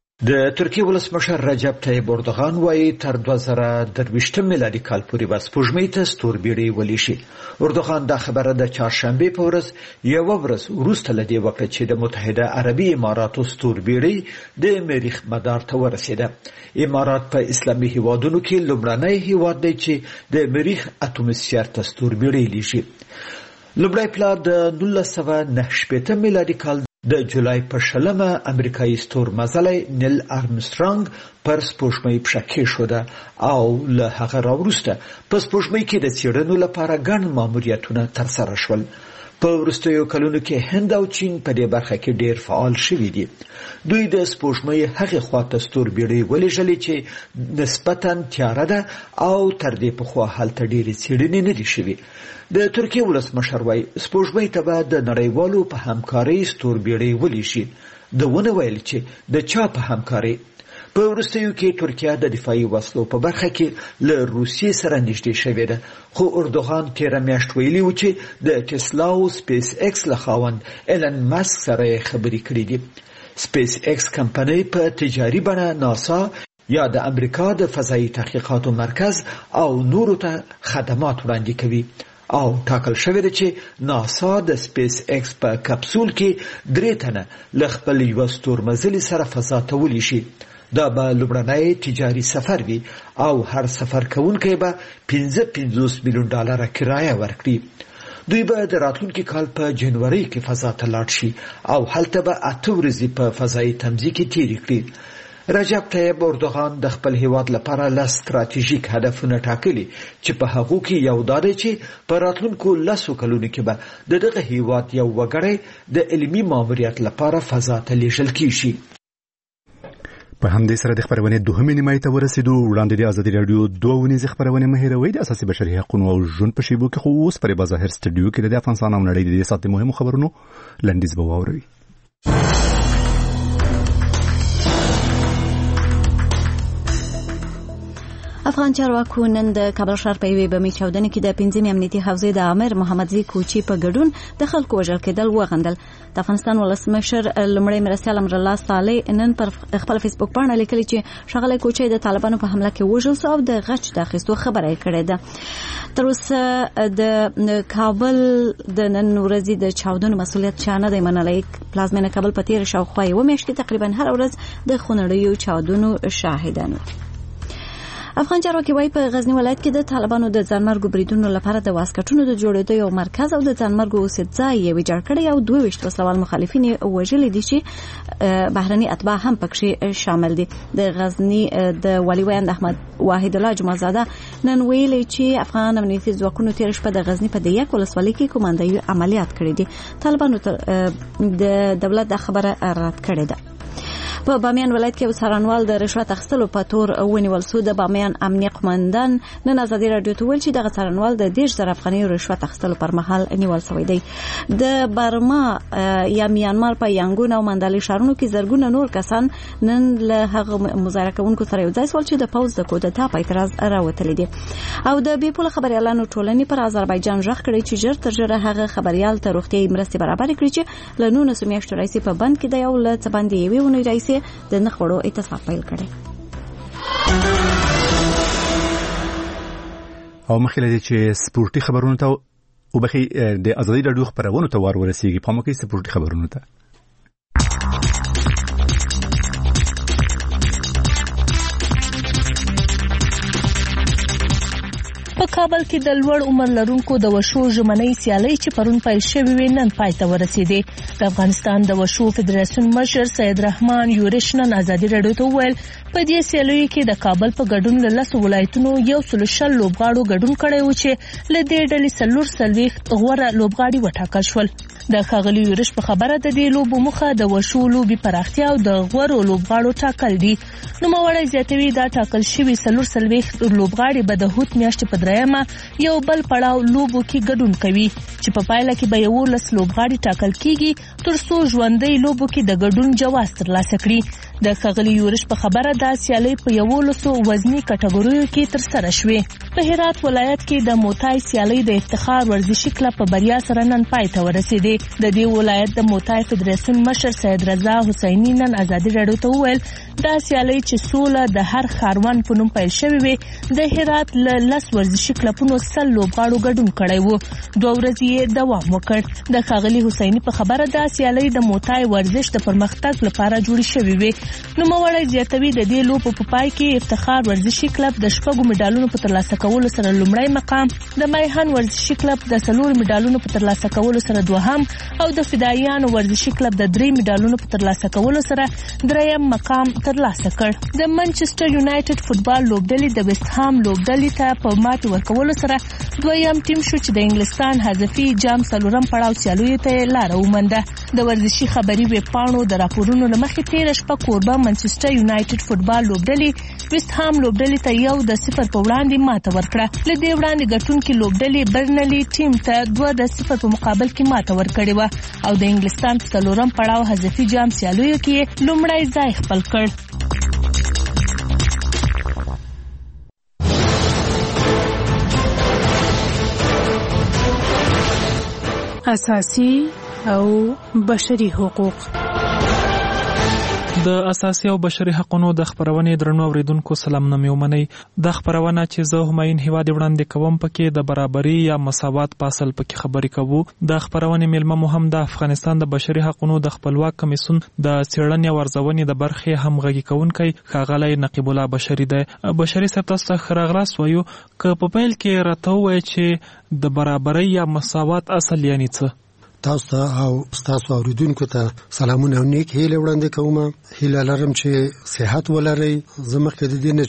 د ترکیه ولسمشر رجب طیب اردوغان وایي تر دوه زره درویشتم میلادي کال پورې به سپوږمۍ ته ستور بیړۍ ولېږي. اردوغان دا خبره د چهارشنبې په ورځ یوه ورځ وروسته له دې وکړه چې د متحده عربي اماراتو ستور بیړۍ د مریخ مدار ته ورسېده. امارات په اسلامي هیوادونو کې لومړنی هیواد دی چې د مریخ اتموسفیر ته ستور بیړۍ لیږي. لومړی پلار د نولس سوه نهه شپېته میلادي کال د جولای په شلمه امریکایي ستور مزلی نیل آرمسترانګ پر سپوږمۍ پښه کېښوده او له هغه راوروسته په سپوږمۍ کې د څېړنو لپاره ګڼ ماموریتونه ترسره شول. په وروستیو کلونو کې هند او چین په دې برخه کې ډېر فعال شوي دي. دوی د سپوږمۍ هغې خواته ستور بیړۍ ولېږلې چې نسبتاً تیاره ده او تر دې پخوا هلته ډېرې څېړنې نه دي شوي. د ترکیه ولسمشر وایي سپوږمۍ ته به د نړیوالو په همکارۍ ستور بیړۍ ولېږي. ده ونه ویل چې د چا په همکارۍ. په وروستیو کې ترکیه د دفاعي وسلو په برخه کې له روسیې سره نږدې شوې ده، خو اردوغان تیره میاشت ویلي و چې د ټسلا او سپیس ایکس له خاوند ایلن ماسک سره خبرې کړې دي. سپیس ایکس کمپنۍ په تجاري بڼه ناسا یا د امریکا د فضایي تحقیقاتو مرکز او نورو ته خدمات وړاندې کوي. او ټاکل شوی دی چې ناسا د سپیس ایکس په کپسول کې درې تنه له خپل یوه ستورمزلي سره فضا ته ولیږي شي. دا به لومړنی تجاري سفر وي او هر سفر کوونکی به پنځه پنځوس میلیون ډالره کرایه ورکړي. دوی به د راتلونکي کال په جنوري کې فضا ته لاړ شي او هلته به اته ورځې په فضایي تمځي کې تیرې کړي. رجب طیب اردوغان د خپل هیواد لپاره لس ستراتیژیک هدفونه ټاکلي چې په هغو کې یو دا دی چې په راتلونکو لسو کلونو کې به د دغه هیواد یو وګړی د علمي ماموریت لپاره فضا ته لیږل کیږي. په همدې سره د خبرونې دوهمې نیمایي ته ورسېدو. وړاندې د ازادي راډیو دوه ونیزې خبرونې مه هېروئ. د اساسي بشري حقوقو او ژوند په شیبو کې خو اوس پر بظاهر سټډیو کې د افغانستان او نړۍ د دې ساعت مهمو خبرونو لنډیز به واورئ. افغان چارواکو نن د کابل ښار په یوې بمي چاودنې کې د پنځمې امنیتي حوزې د امیر محمدزي کوچي په ګډون د خلکو وژل کېدل وغندل. د افغانستان ولسمشر لومړی مرستیال امرالله صالح نن پر خپل فیسبوک باندې لیکلي چې ښاغلی کوچي د طالبانو په حمله کې وژل شو او د غچ د اخیستو خبره یې کړې ده. تر اوسه د کابل د نن ورځې د چاودنو مسؤلیت چا نه دی منلی. پلازمینه کابل په تېره شاوخوا یوه میاشت کې تقریبا هره ورځ د خونړیو چاودنو شاهدان وو. افغان چارواکي وايي په غزنی ولایت کې د طالبانو د ځانمرګو بریدونو لپاره د واسکټونو د جوړېدو یو مرکز او د ځانمرګو اوسېدځای یې ویجاړ کړی او دوه ویشت وسلوال مخالفین یې وژلي دي چې بهرني اتباع هم پکې شامل دي. د غزنی د والي ویاند احمد واحد الله جمعزاده نن ویلي چې افغان امنیتي ځواکونو تېره شپه د غزنی په دیک ولسوالۍ کې کوماندایي عملیات کړي دي. طالبانو د دولت د خبره رد کړې ده. په بامیان ولایت کې څارنوال د رشوت اخیستلو په تور ونیول شو. د بامیان امنیه قومندان نن ازادي راډیو ته ویل چې دغه څارنوال د دېرش زره افغانۍ رشوت اخیستلو پر مهال نیول شوی دی. د برما یا میانمار په یانګون او مندالي ښارونو کې زرګونه نور کسان نن له هغه مظاهره کوونکو سره یو ځای شول چې د پوځ د کودتا په اعتراض راوتلي دي. او د بې پوله خبریالانو ټولنې پر آذربایجان غږ کړی چې ژر تر ژره هغه خبریال ته روغتیایي مرستې برابرې کړي چې له نولسو میاشتو راهیسې په بند کې دی او له څه باندې یوې اونۍ راهیسې د نخړو اعتصاب پیل کړي. او مخکې له دې چې سپورتي خبرونو ته وبخي د ازادي راډیو خبرونو ته وار ورسیږي په موږ کې سپورتي خبرونو ته په کابل کې د لوړ عمر لرونکو د وشو ژمنۍ سیالۍ چې پرون پیل شوې وې نن پای ته ورسېدې. د افغانستان د وشو فدراسیون مشر سید رحمان یورش نن ازادي راډیو ته وویل په دې سیالیو کې د کابل په ګډون له لسو ولایتونو یو سل شل لوبغاړو ګډون کړی و چې له دې ډلې څلور څلوېښت غوره لوبغاړي وټاکل شول. د ښاغلي یورش په خبره د دې لوبو موخه د وشو لوبې پراختیا او د غوره لوبغاړو ټاکل دي. نوموړی زیاتوي دا ټاکل شوي څلور څلوېښت لوبغاړي به د هوت میاشتې په درېیمه یو بل پړاو لوبو کې ګډون کوي چې په پایله کې به یولس لوبغاړي ټاکل کیږي تر څو ژوندۍ لوبو کې د ګډون جواز ترلاسه کړي. د ښاغلي یورش په خبره دا سیالۍ په یولسو وزني کټګوریو کې ترسره شوې. په هرات ولایت کې د موتای سیالۍ د افتخار ورزشي کلب په بریا سره نن پای ته ورسېدې. د دې ولایت د موتای فدراسیون مشر سید رضا حسیني نن ازادي راډیو ته وویل دا سیالۍ چې سوله د هر ښاروان په نوم پیل شوې وې د هرات له لس ورزشي کلبونو سل لوبغاړو ګډون کړی و. دوه ورځې یې دوام وکړ. د ښاغلي حسیني په خبره دا سیالۍ د موتای ورزش د پرمختګ لپاره جوړې شوې وې. نوموړی زیاتوي د دې لوبو په پای کې افتخار ورزشي کلب د شپږو میډالونو په ترلاسه کولو سره لومړی مقام، د میهن ورزشي کلب د څلورو میډالونو په ترلاسه کولو سره دوهم او د فدایانو ورزشي کلب د درې میډالونو په ترلاسه کولو سره دریم مقام ترلاسه کړ. د منچستر یونایټډ فوتبال لوبډلې د ویسټ هام لوبډلې ته په ماتې ورکولو سره دویم ټیم شو چې د انګلستان حذفي جام څلورم پړاو سیالیو ته لاره ومونده. د ورزشي خبري ویب پاڼو د راپورونو له مخې تېره شپه کوربه منچستر یونایټډ فوتبال لوبډلې ویسټ هام لوبډلې ته یو د صفر په وړاندې ماته ورکړه. له دې وړاندې ګټونکي لوبډلې برنلي ټیم ته دوه د صفر په مقابل کې ماته ورکړې وه او د انګلستان په څلورم پړاو حذفي جام سیالیو کې لومړی ځای خپل کړ. اساسي او بشري حقوق د اساسي او بشري حقوقو د خبرونې درنو اوریدونکو سلامونه مې ومنئ. د خبرونه چې زه هماین هیواد وړاندې کوم پکې د برابرۍ یا مساوات په اصل پکې خبرې کوو. د خبرونې میلمه مو هم د افغانستان د بشري حقوقو د خپلواک کمیسیون د څېړنې او ارزونې د برخې همغږي کوونکی ښاغلی نقیب الله بشري دی. بشري صاحب تاسو ته ښه راغلاست وایو. که په پیل کې راته ووایئ چې د برابرۍ یا مساوات اصل یعنی څه؟ تاسو ته او تاسو اوریدونکو ته سلامونه او نیک هیله وړاندې کوم. هیله لرم چې صحت ولرئ. زه مخکې د دې نه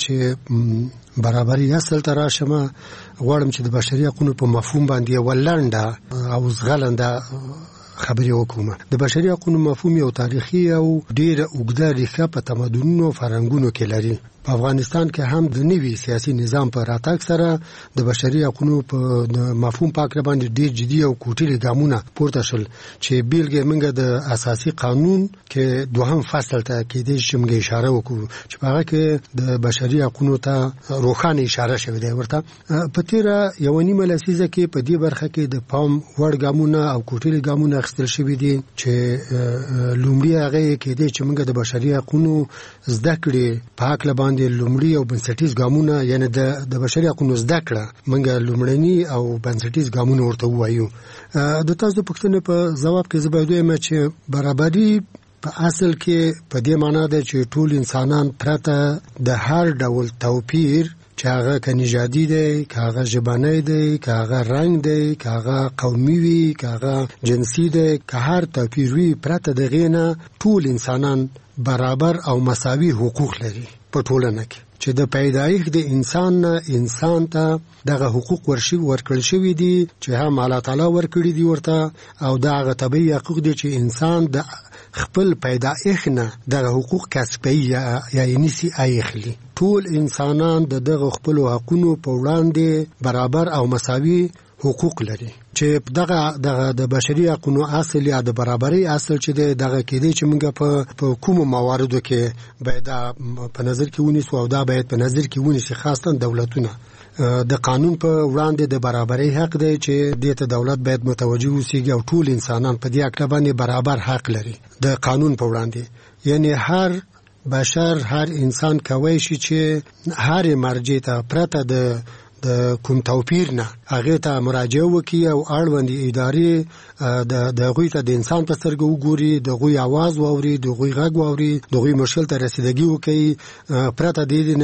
چې برابرۍ اصل ته راشم غواړم چې د بشري حقوقو په مفهوم باندې یوه لنډه او زغلنده خبرې وکوم. د بشري حقوقو مفهوم یو تاریخي او ډېره اوږده ریښه په تمدنونو او فرهنګونو کې لري. په افغانستان کې هم د نوي سیاسي نظام په راتګ سره د بشري حقوقو په مفهوم په اړه باندې ډېر جدي او کوټلي ګامونه پورته شول چې بیلګې موږ د اساسي قانون کې دوهم فصل ته کېدای شي موږ اشاره وکړو چې په هغه کې د بشري حقوقو ته روښانه اشاره شوې ده. ورته په تیره یو نیمه لسیزه کې په دې برخه کې د پام وړ ګامونه او کوټلي ګامونه اخیستل شوي دي چې لومړی هغه کېدای چې موږ د بشري حقوقو زده کړې په هکله د لومړي او بنسټیز ګامونه یعنی د د بشري حقوقو زده کړه موږ لومړني او بنسټیز ګامونه ورته وایو. د تاسو پوښتنې په ځواب کې زه باید ووایم چې برابري په اصل کې په دې معنا ده چې ټول انسانان پرته د هر ډول توپیر چې هغه که نژادي دی، که هغه ژبنی دی، که هغه رنګ دی، که هغه قومي وي، که هغه جنسي دی، که هر توپیر وي پرته د هغې نه ټول انسانان برابر او مساوي حقوق لري په ټولنه کې چې د پیدایښت د انسان نه انسان ته دغه حقوق ورشي ورکړل شوي دي چې هم الله تعالی ورکړي دي ورته او دغه طبیعي حقوق دي چې انسان د خپل پیدایښت نه دغه حقوق کسبي یا یا نسی اخلي. ټول انسانان د دغه خپل حقوقو په وړاندې برابر او مساوي حقوق لري چې دغه دغه د بشري حقوقو اصل یا د برابرۍ اصل چې دغه کېدی چې موږ په کوم مواردو کې باید په نظر کې ونیسو او دا باید په نظر کې ونیسي خاصه دولتونه. د قانون په وړاندې د برابرۍ حق دی چې دې ته دولت باید متوجه اوسیږي او ټول انسانان په دې حق باندې برابر حق لري د قانون په وړاندې. یعنی هر بشر هر انسان کوي شي چې هر مرجع ته پرته د د کوم توپیر نه هغه ته مراجعه وکړي او اړوندې ادارې د دغوی ته د انسان په سترګه وګوري، دغوی आवाज واوري، دغوی غږ واوري، دغوی مشکل ته رسیدګي وکړي پرته د دې نه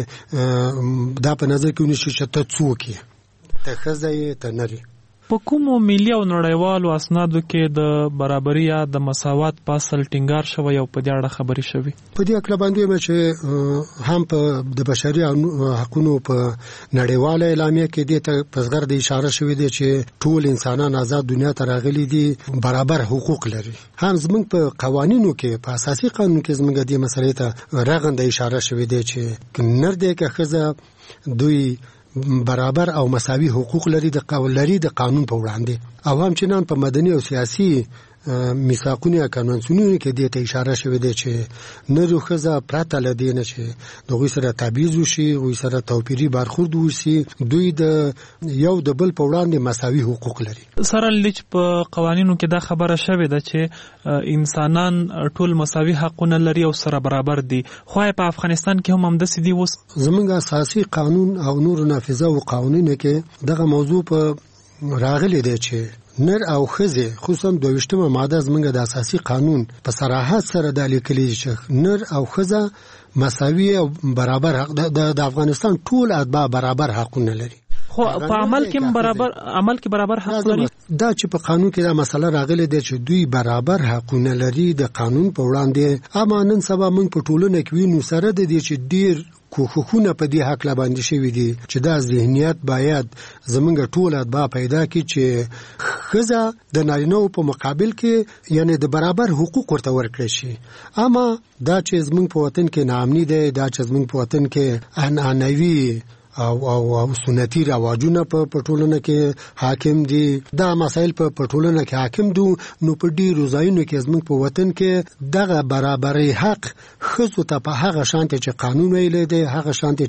چې دا په نظر کې ونیسي چې ته څوک یې، ته ښځه یې، ته نر یې. په کومو ملي او نړیوالو اسنادو کې د برابرۍ یا د مساوات په اصل ټینګار شوی او په دې اړه خبرې شوي؟ په دې اړه باندې وایم چې هم په د بشري حقوقو په نړیواله اعلامیه کې دې ته په زغر د اشاره شوې ده چې ټول انسانان آزاد دنیا ته راغلي دي، برابر حقوق لري. هم زموږ په قوانینو کې په اساسي قانون کې زموږ دې مسلې ته رغنده اشاره شوې ده چې نر دی که ښځه دوی برابر او مساوي حقوق لري د قانون لري د قانون په وړاندې. او هم چنان په مدني او سیاسي میثاقونو یا کنوانسیونونو کې دې ته اشاره شوې ده چې نر او ښځه پرته له دې نه چې د هغوی سره تبعیض وشي، هغوی سره توپیري برخورد وشي، دوی د یو د بل په وړاندې مساوي حقوق لري. سره لیچ په قوانینو کې دا خبره شوې ده چې انسانان ټول مساوي حقونه لري او سره برابر دي، خو په افغانستان کې هم همداسې دي. اوس زموږ اساسي قانون او نور نافذه او قوانینو کې دغه موضوع په راغلی دی چې نر او ښځې خصوصا دویشتمه ماده زموږ د اساسي قانون په صراحت سره دا لیکلي چې نر او ښځه مساوي او برابر حق د افغانستان ټول اتباع برابر حقونه لري. خو په عمل کې برابر عمل کې برابر حق لري. دا چې په قانون کې دا مسله راغلې ده چې دوی برابر حقونه لري د قانون په وړاندې. اما نن سبا موږ په ټولنه کې وینو سره د دې چې ډیر کوښښونه په دې حق لا باندې شوي دي چې دا ذهنیت باید زمونږ ټول اتباع پیدا کړي چې ښځه د نارینه‌و په مقابل کې یعنی د برابر حقوق ورته ورکړي شي. اما دا چې زمونږ په وطن کې ناامني دی، دا چې زمونږ په وطن کې عنعنوي او او, او سنتي رواجونه په ټولنه کې حاکم دي، دا مسایل په ټولنه کې حاکم دي، نو په ډیرو ځایونو کې زموږ په وطن کې دغه برابرۍ حق خصو ته په هغه شانته چې قانون ویل دی، هغه شانته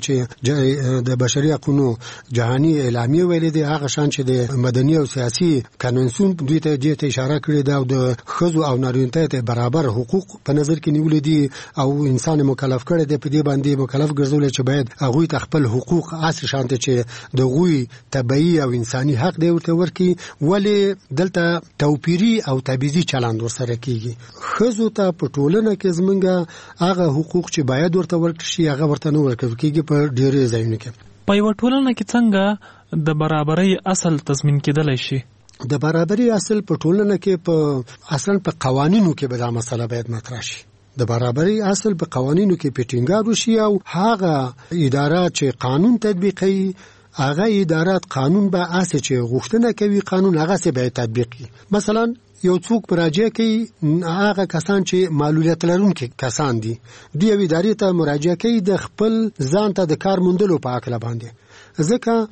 چې د بشري حقوقو جهاني اعلامیه ویل دی، هغه شان چې د مدني او سیاسي قانونسون دوی ته دې ته اشاره کړې ده او د خزو او نارینه ته برابر حقوق په نظر کې نیول دي او انسان مکلف کړي دی، په دې باندې مکلف ګرځول چې باید هغه ته خپل حقوق اس شانته چې د غوي طبيعي او انساني حق دی ورته ورکی، ولی دلته توپیری او تبعیضي چلند ورسره کیږي. خزو ته په ټولنه کې زمونږه هغه حقوق چې باید ورته ورکړي هغه ورته نه ورکړي کیږي په ډیره ځایونو کې. په یو ټولنه کې څنګه د برابرۍ اصل تضمین کېدلی شي؟ د برابرۍ اصل په ټولنه کې په اصلا په قوانینو کې به دا مسله باید مطرح شي. د برابرۍ اصل په قوانینو کې پټینګار وشي او هغه ادارات چې قانون تطبیقوي هغه ادارات قانون به اساس چې غوښتنه کوي قانون هغه څه به تطبیق کړي. مثلا یو څوک مراجعه کوي، هغه کسان چې معلولیت لرونکي کسان دي دوی ادارې ته مراجعه کوي د خپل ځان ته د کار موندلو په اړه باندې، ځکه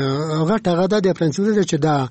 غټه غدا د پرنسپل چې دا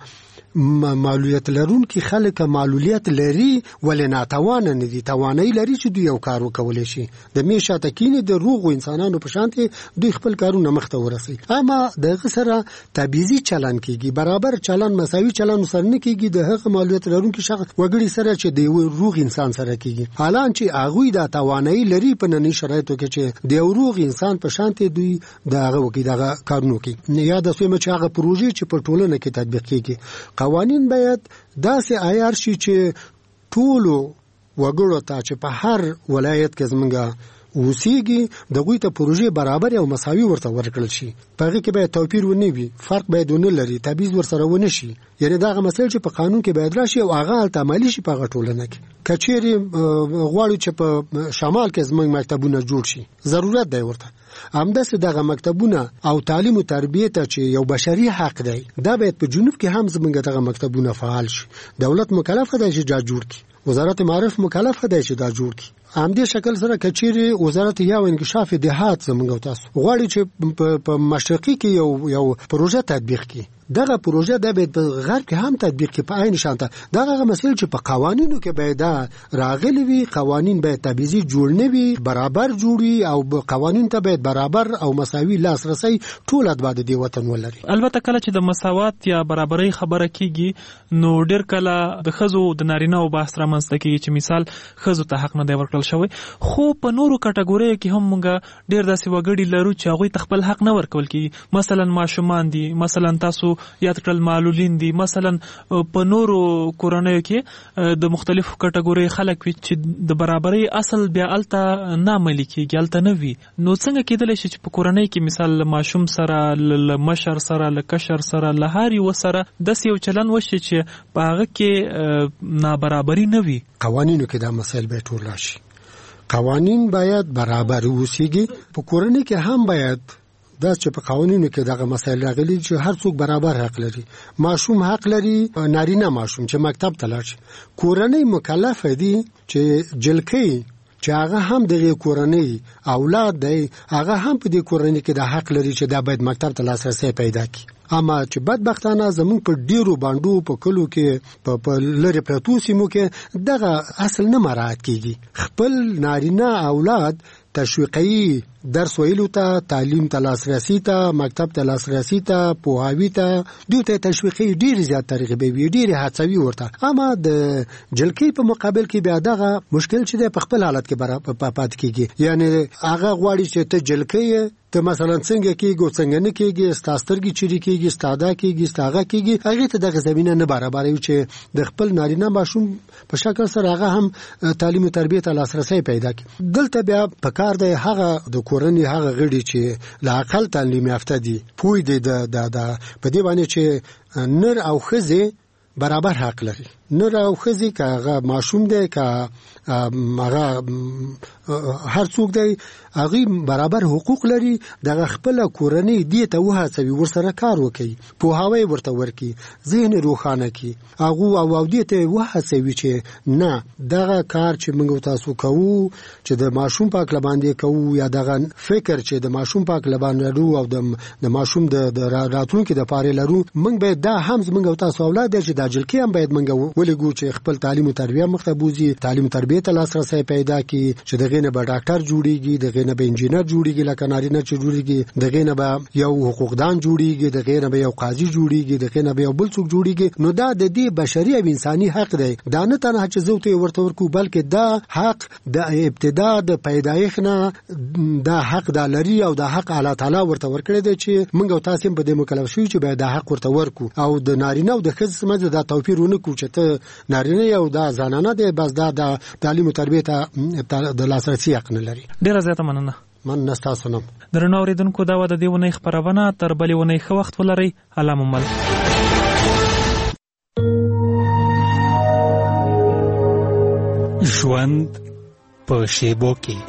معلولیت لرونکي خلک معلولیت لري ولې ناتوانه نه دي، توانایي لري چې دوی یو کار وکولای شي. د میشه تکینه د روغو انسانانو په شانتي دوی خپل کارونه مخته ورسي، اما دغه سره تبعیضي چلن کیږي، برابر چلن مساوي چلن سره نه کیږي د هغه معلولیت لرونکي شخص وګړي سره چې د روغ انسان سره کیږي، حالان چې هغه د توانایي لري په ننني شرایطو کې چې د روغ انسان په شانتي دوی دغه وکي دغه کارونه کوي. یا د سومه چې هغه پروژې چې په ټولنه کې تطبیق کیږي، قوانین باید داسې عیار شي چې ټولو وګړو ته چې په هر ولایت کې زمونږه اوسېږي دغوی ته پروژې برابر او مساوي ورته ورکړل شي. په هغې کې باید توپیر ونه وي، فرق باید ونه لري، تبعیض ورسره ونه شي. یعنې دغه مسایل چې په قانون کې باید راشي او هغه هلته عملي شي په هغه ټولنه کې. که چیرې غواړو چې په شمال کې زموږ مکتبونه جوړ شي، ضرورت دی ورته همداسې دغه مکتبونه او تعلیم او تربیه ته چې یو بشري حق دی، دا باید په جنوب کې هم زموږ دغه مکتبونه فعال شي. دولت مکلف دی چې دا جوړ کړي، وزارت معارف مکلف دی چې دا جوړ کړي. همدې شکل سره کچيري وزارت یا انکشاف دهات زموږ تاسو غواړي چې په مشرقي کې یو یو پروژه تطبیق کړي، دغه پروژه د به غرب کې هم تطبیق کې په عین شانته دغه مسایل چې په قوانینو کې باید راغلي وي، قوانین باید تبعیضي جوړ نه وي، برابر جوړي او قوانین ته باید برابر او مساوي لاسرسي ټول ادباد دی وطن ولري. البته کله چې د مساوات یا برابرۍ خبره کیږي نو ډیر کله د خزو د نارینه او بحث رامنځته کیږي چې مثال خزو ته حق نه دی ورکړل شوی، خو په نورو کټګوریو کې هم موږ ډیر داسې وګړي لرو چې هغه ته خپل حق نه ورکول کیږي. مثلا ماشومان دي، مثلا تاسو یاد کړل معلولین دي، مثلا په نورو کورنیو کې د مختلفو کټګوري خلک وي چې د برابرۍ اصل بیا الته نه عملي کیږي، الته نه وي. نو څنګه کېدلی شي چې په کورنۍ کې مثال ماشوم سره له مشر سره له کشر سره له هر یو سره داسې یو چلن وشي چې په هغه کې نابرابري نه وي؟ قوانینو کې دا مسایل به ټول راشي، قوانین باید برابر اوسېږي. په کورنۍ کې هم باید دا چې په قوانینو کې دغه مسایل راغلي چې هر څوک برابر حق لري. ماشوم حق لري، نارینه ماشوم چې مکتب ته لاړ شي. کورنۍ مکلف دي چې جلکې چې هغه هم دغه کورنۍ اولاد دی، هغه هم په دې کورنۍ کې د حق لري چې دا باید مکتب ته لاسرسي پیدا کړي. اما چې بدبختانه زمون په ډیرو باندې په کلو کې په لری پرتو سیمو کې دغه اصل نه مراعات کیږي. خپل نارینه اولاد تشویقي درس ویلو ته، تعلیم ته لاسرسي ته، مکتب ته لاسرسي ته، پوهاوی ته دوی ته تشویقي ډیر زیات ترغیبي وي، ډیر هڅوي ورته. اما د جلکی په مقابل کې بیا دغه مشکل چې په خپل حالت کې برابر پات کیږي. یعنی هغه غواړي چې ته جلکی ته مثلا څنګه کېږي څنګه نه کېږي، ستاسترګي چيري کېږي، ستاده کېږي، ستاغه کېږي، هغه ته دغه زمينه نه برابر وي چې د خپل نارینه ماشوم په شکل سره هغه هم تعلیم او تربیه ته لاسرسي پیدا کړي. دلته بیا په کار دی هغه د کورنۍ هغه غړي چې لا عقل تعلیم یافته دي، پوی دي د د په دې باندې چې نر او خزه برابر حق لري. نر او ښځې که هغه ماشوم دی که هغه هر څوک دی هغوی برابر حقوق لري. دغه خپله کورنۍ دې ته وهڅوي ورسره کار وکړي، پوهاوی ورته ورکړي، ذهن روښانه کړي هغو او دې ته وهڅوي چې نه دغه کار چې موږ تاسو کوو چې د ماشوم په هکله باندې کوو یا دغه فکر چې د ماشوم په هکله باندې لرو او د ماشوم د راتلونکي دپاره لرو، موږ باید دا هم زموږ او تاسو اولاد دی چې دا جلکې هم باید موږ ولګو چې خپل تعلیم او تربیه مخته بوځي، تعلیم او تربیه ته لاسرسی پیدا کړي، چې دغې نه به ډاکټر جوړیږي، دغې نه به انجینر جوړیږي لکه نارینه چې جوړیږي، دغې نه به یو حقوقدان جوړیږي، دغې نه به یو قاضي جوړیږي، دغې نه به یو بل څوک جوړیږي. نو دا د دې بشري او انساني حق دی. دا نه تنها چې زه ته ورته ورکو بلکې دا حق د ابتدا د پیدایښت نه دا حق دا لري او دا حق الله تعالی ورته ورکړی دی چې موږ او تاسو په دې مکلف شو چې باید دا حق ورته ورکو او د نارینه او د ښځې سمجه دا توپیر ونه کو چې ته نارینه یو دا زنانه دی بس دا د تعلیم او تربیه ته د لاسرسي حق نه لري. ډیره زیاته مننه. من نستاسو نم درنو اوریدونکو دا و د دې ونې خبرونه تر بلې ونې ښه وخت ولرئ. الله مو مل. ژوند په شیبو کې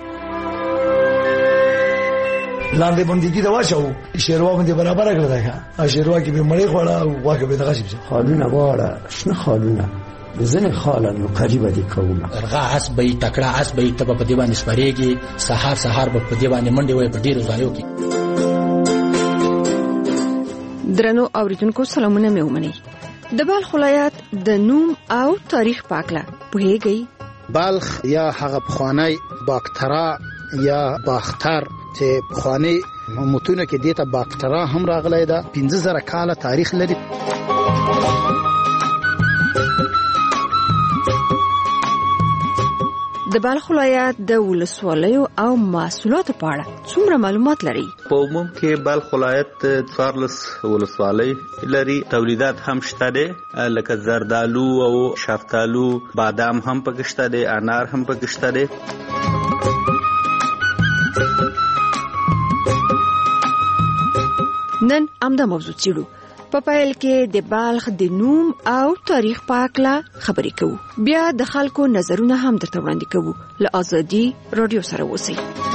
لاندې بندګي دا واچو شیروا باندې برابر کړل دا شیروا کې به مړې خوړه او واګه به دغه شي خالونه واړه شنه خالونه زنه خالن نو قریبه دي کومه درغه اس به تکړه اس به تب په دی باندې سپریږي سحر سحر په دی باندې منډي وای په ډیرو ځایو کې. درنو اوریدونکو سلامونه مې ومني. د بلخ ولایت د نوم او تاریخ پاکله پوهیږي. بلخ یا هغه پخوانی باکترا یا باختر چې پخوانی متونه کې دیته باکترا هم راغلی ده، پنځه زره کاله تاریخ لري. د بلخ ولایت د ولسوالیو او محصولاتو په اړه څومره معلومات لري؟ په عموم کې بلخ ولایت څوارلس ولسوالۍ لري. تولیدات هم شته دي لکه زردالو او شفتالو، بادام هم پکې شته دي، انار هم پکې شته دي. نن همدا موضوع څیړو. په پیل کې د بلخ د نوم او تاریخ په اړه خبرې کوو، بیا د خلکو نظرونه هم درته وړاندې کوو. له ازادي رادیو سره اوسئ.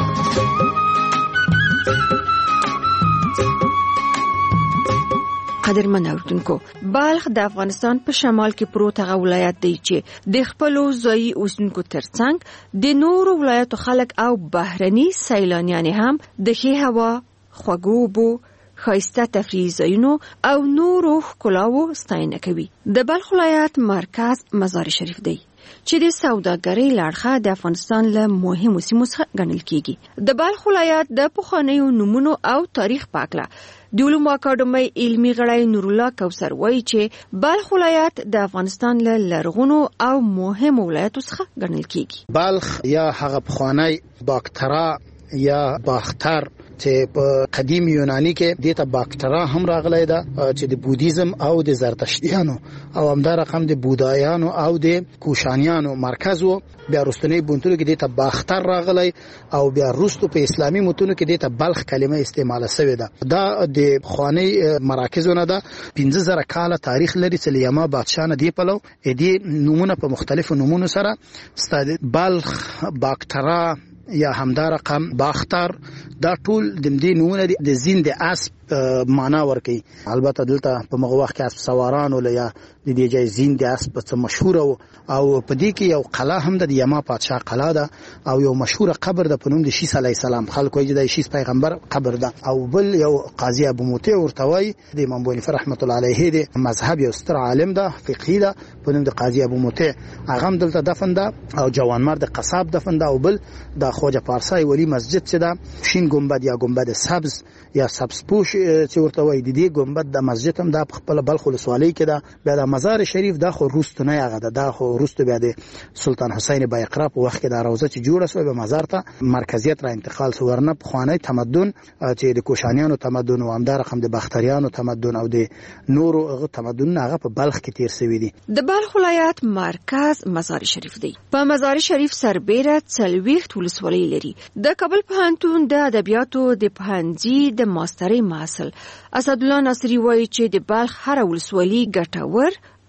قدرمن اوریدونکو، بلخ د افغانستان په شمال کې پروت هغه ولایت دی چې د خپلو ځایي اوسیدونکو ترڅنګ د نورو ولایتو خلک او بهرني سیلانیان هم د ښې هوا، خوږو اوبو، ښایسته تفریحي ځایونو او نورو ښکلاوو ستاینه کوي. د بلخ ولایت مرکز مزار شریف دی چې د سوداګرۍ له اړخه د افغانستان له مهمو سیمو څخه ګڼل کیږي. د بلخ ولایت د پخوانیو نومونو او تاریخ په اړه د علومو اکاډمۍ علمي غړی نورالله کوثر وایي چې بلخ ولایت د افغانستان له لرغونو او مهمو ولایتو څخه ګڼل کیږي. بلخ یا هغه پخوانی باکترا یا باختر چې په قدیم یونانی کې دیته باکترا هم راغلی ده چې د بودیزم او د زرتشتیانو او همدا رقم د بودایانو او د کوشانیانو مرکز وو. بیا رستنی بونتونو کې دیته باختر راغلی او بیا رستو په اسلامي متونو کې دیته بلخ کلمه استعماله شوې ده. دا د خوانی مراکزونه ده، پنځه زره کاله تاریخ لري چې لیما بادشاه نه دی پلو دې نمونه په مختلفو نمونو سره ستاد بلخ، باکترا یا همدا رقم باختر، دا ټول د دې نمونه دي د زین د اسب معنا ورکي. البته دلته په مغه وخت کې اسب سواران ول یا د دې ځای زین د اسب څخه مشهور او په دې کې یو قلعه هم د یما پادشاه قلعه ده او یو مشهور قبر ده په نوم د شیس علی السلام. خلکو یې د شیس پیغمبر قبر ده. او بل یو قاضي ابو موتی ورته وای د امام بونی رحمت الله علیه دی مذهب یو ستر عالم ده فقهی ده په نوم د قاضي ابو موتی، هغه هم دلته دفن ده. او جوانمرد قصاب دفن ده. او بل د خواجه پارسای ولی مسجد چې ده شین گنبد یا گنبد سبز یا سبز پوش چې ورته وای د دې گنبد د مسجد هم د خپل بلخ ولسوالۍ کې ده. بیا د مزار شریف د خو روستو نه هغه ده خو روستو بیا د سلطان حسین بایقرا په وخت کې د روضه چې جوړه شو به مزار ته مرکزیت را انتقال شو. ورنه په خوانی تمدن چې د کوشانیانو تمدن او همدار رقم د بختریانو تمدن او د نورو تمدن هغه په بلخ کې تیر شوی دي. د بلخ ولایت مرکز مزار شریف دی. په مزار شریف سربیره څلوېښت ولسوالۍ لري. د کابل پوهنتون د ادبیاتو د پوهنځي د ماسترۍ محصل اسدالله ناصري وایي چې د بلخ هر ولسوالۍ ګټور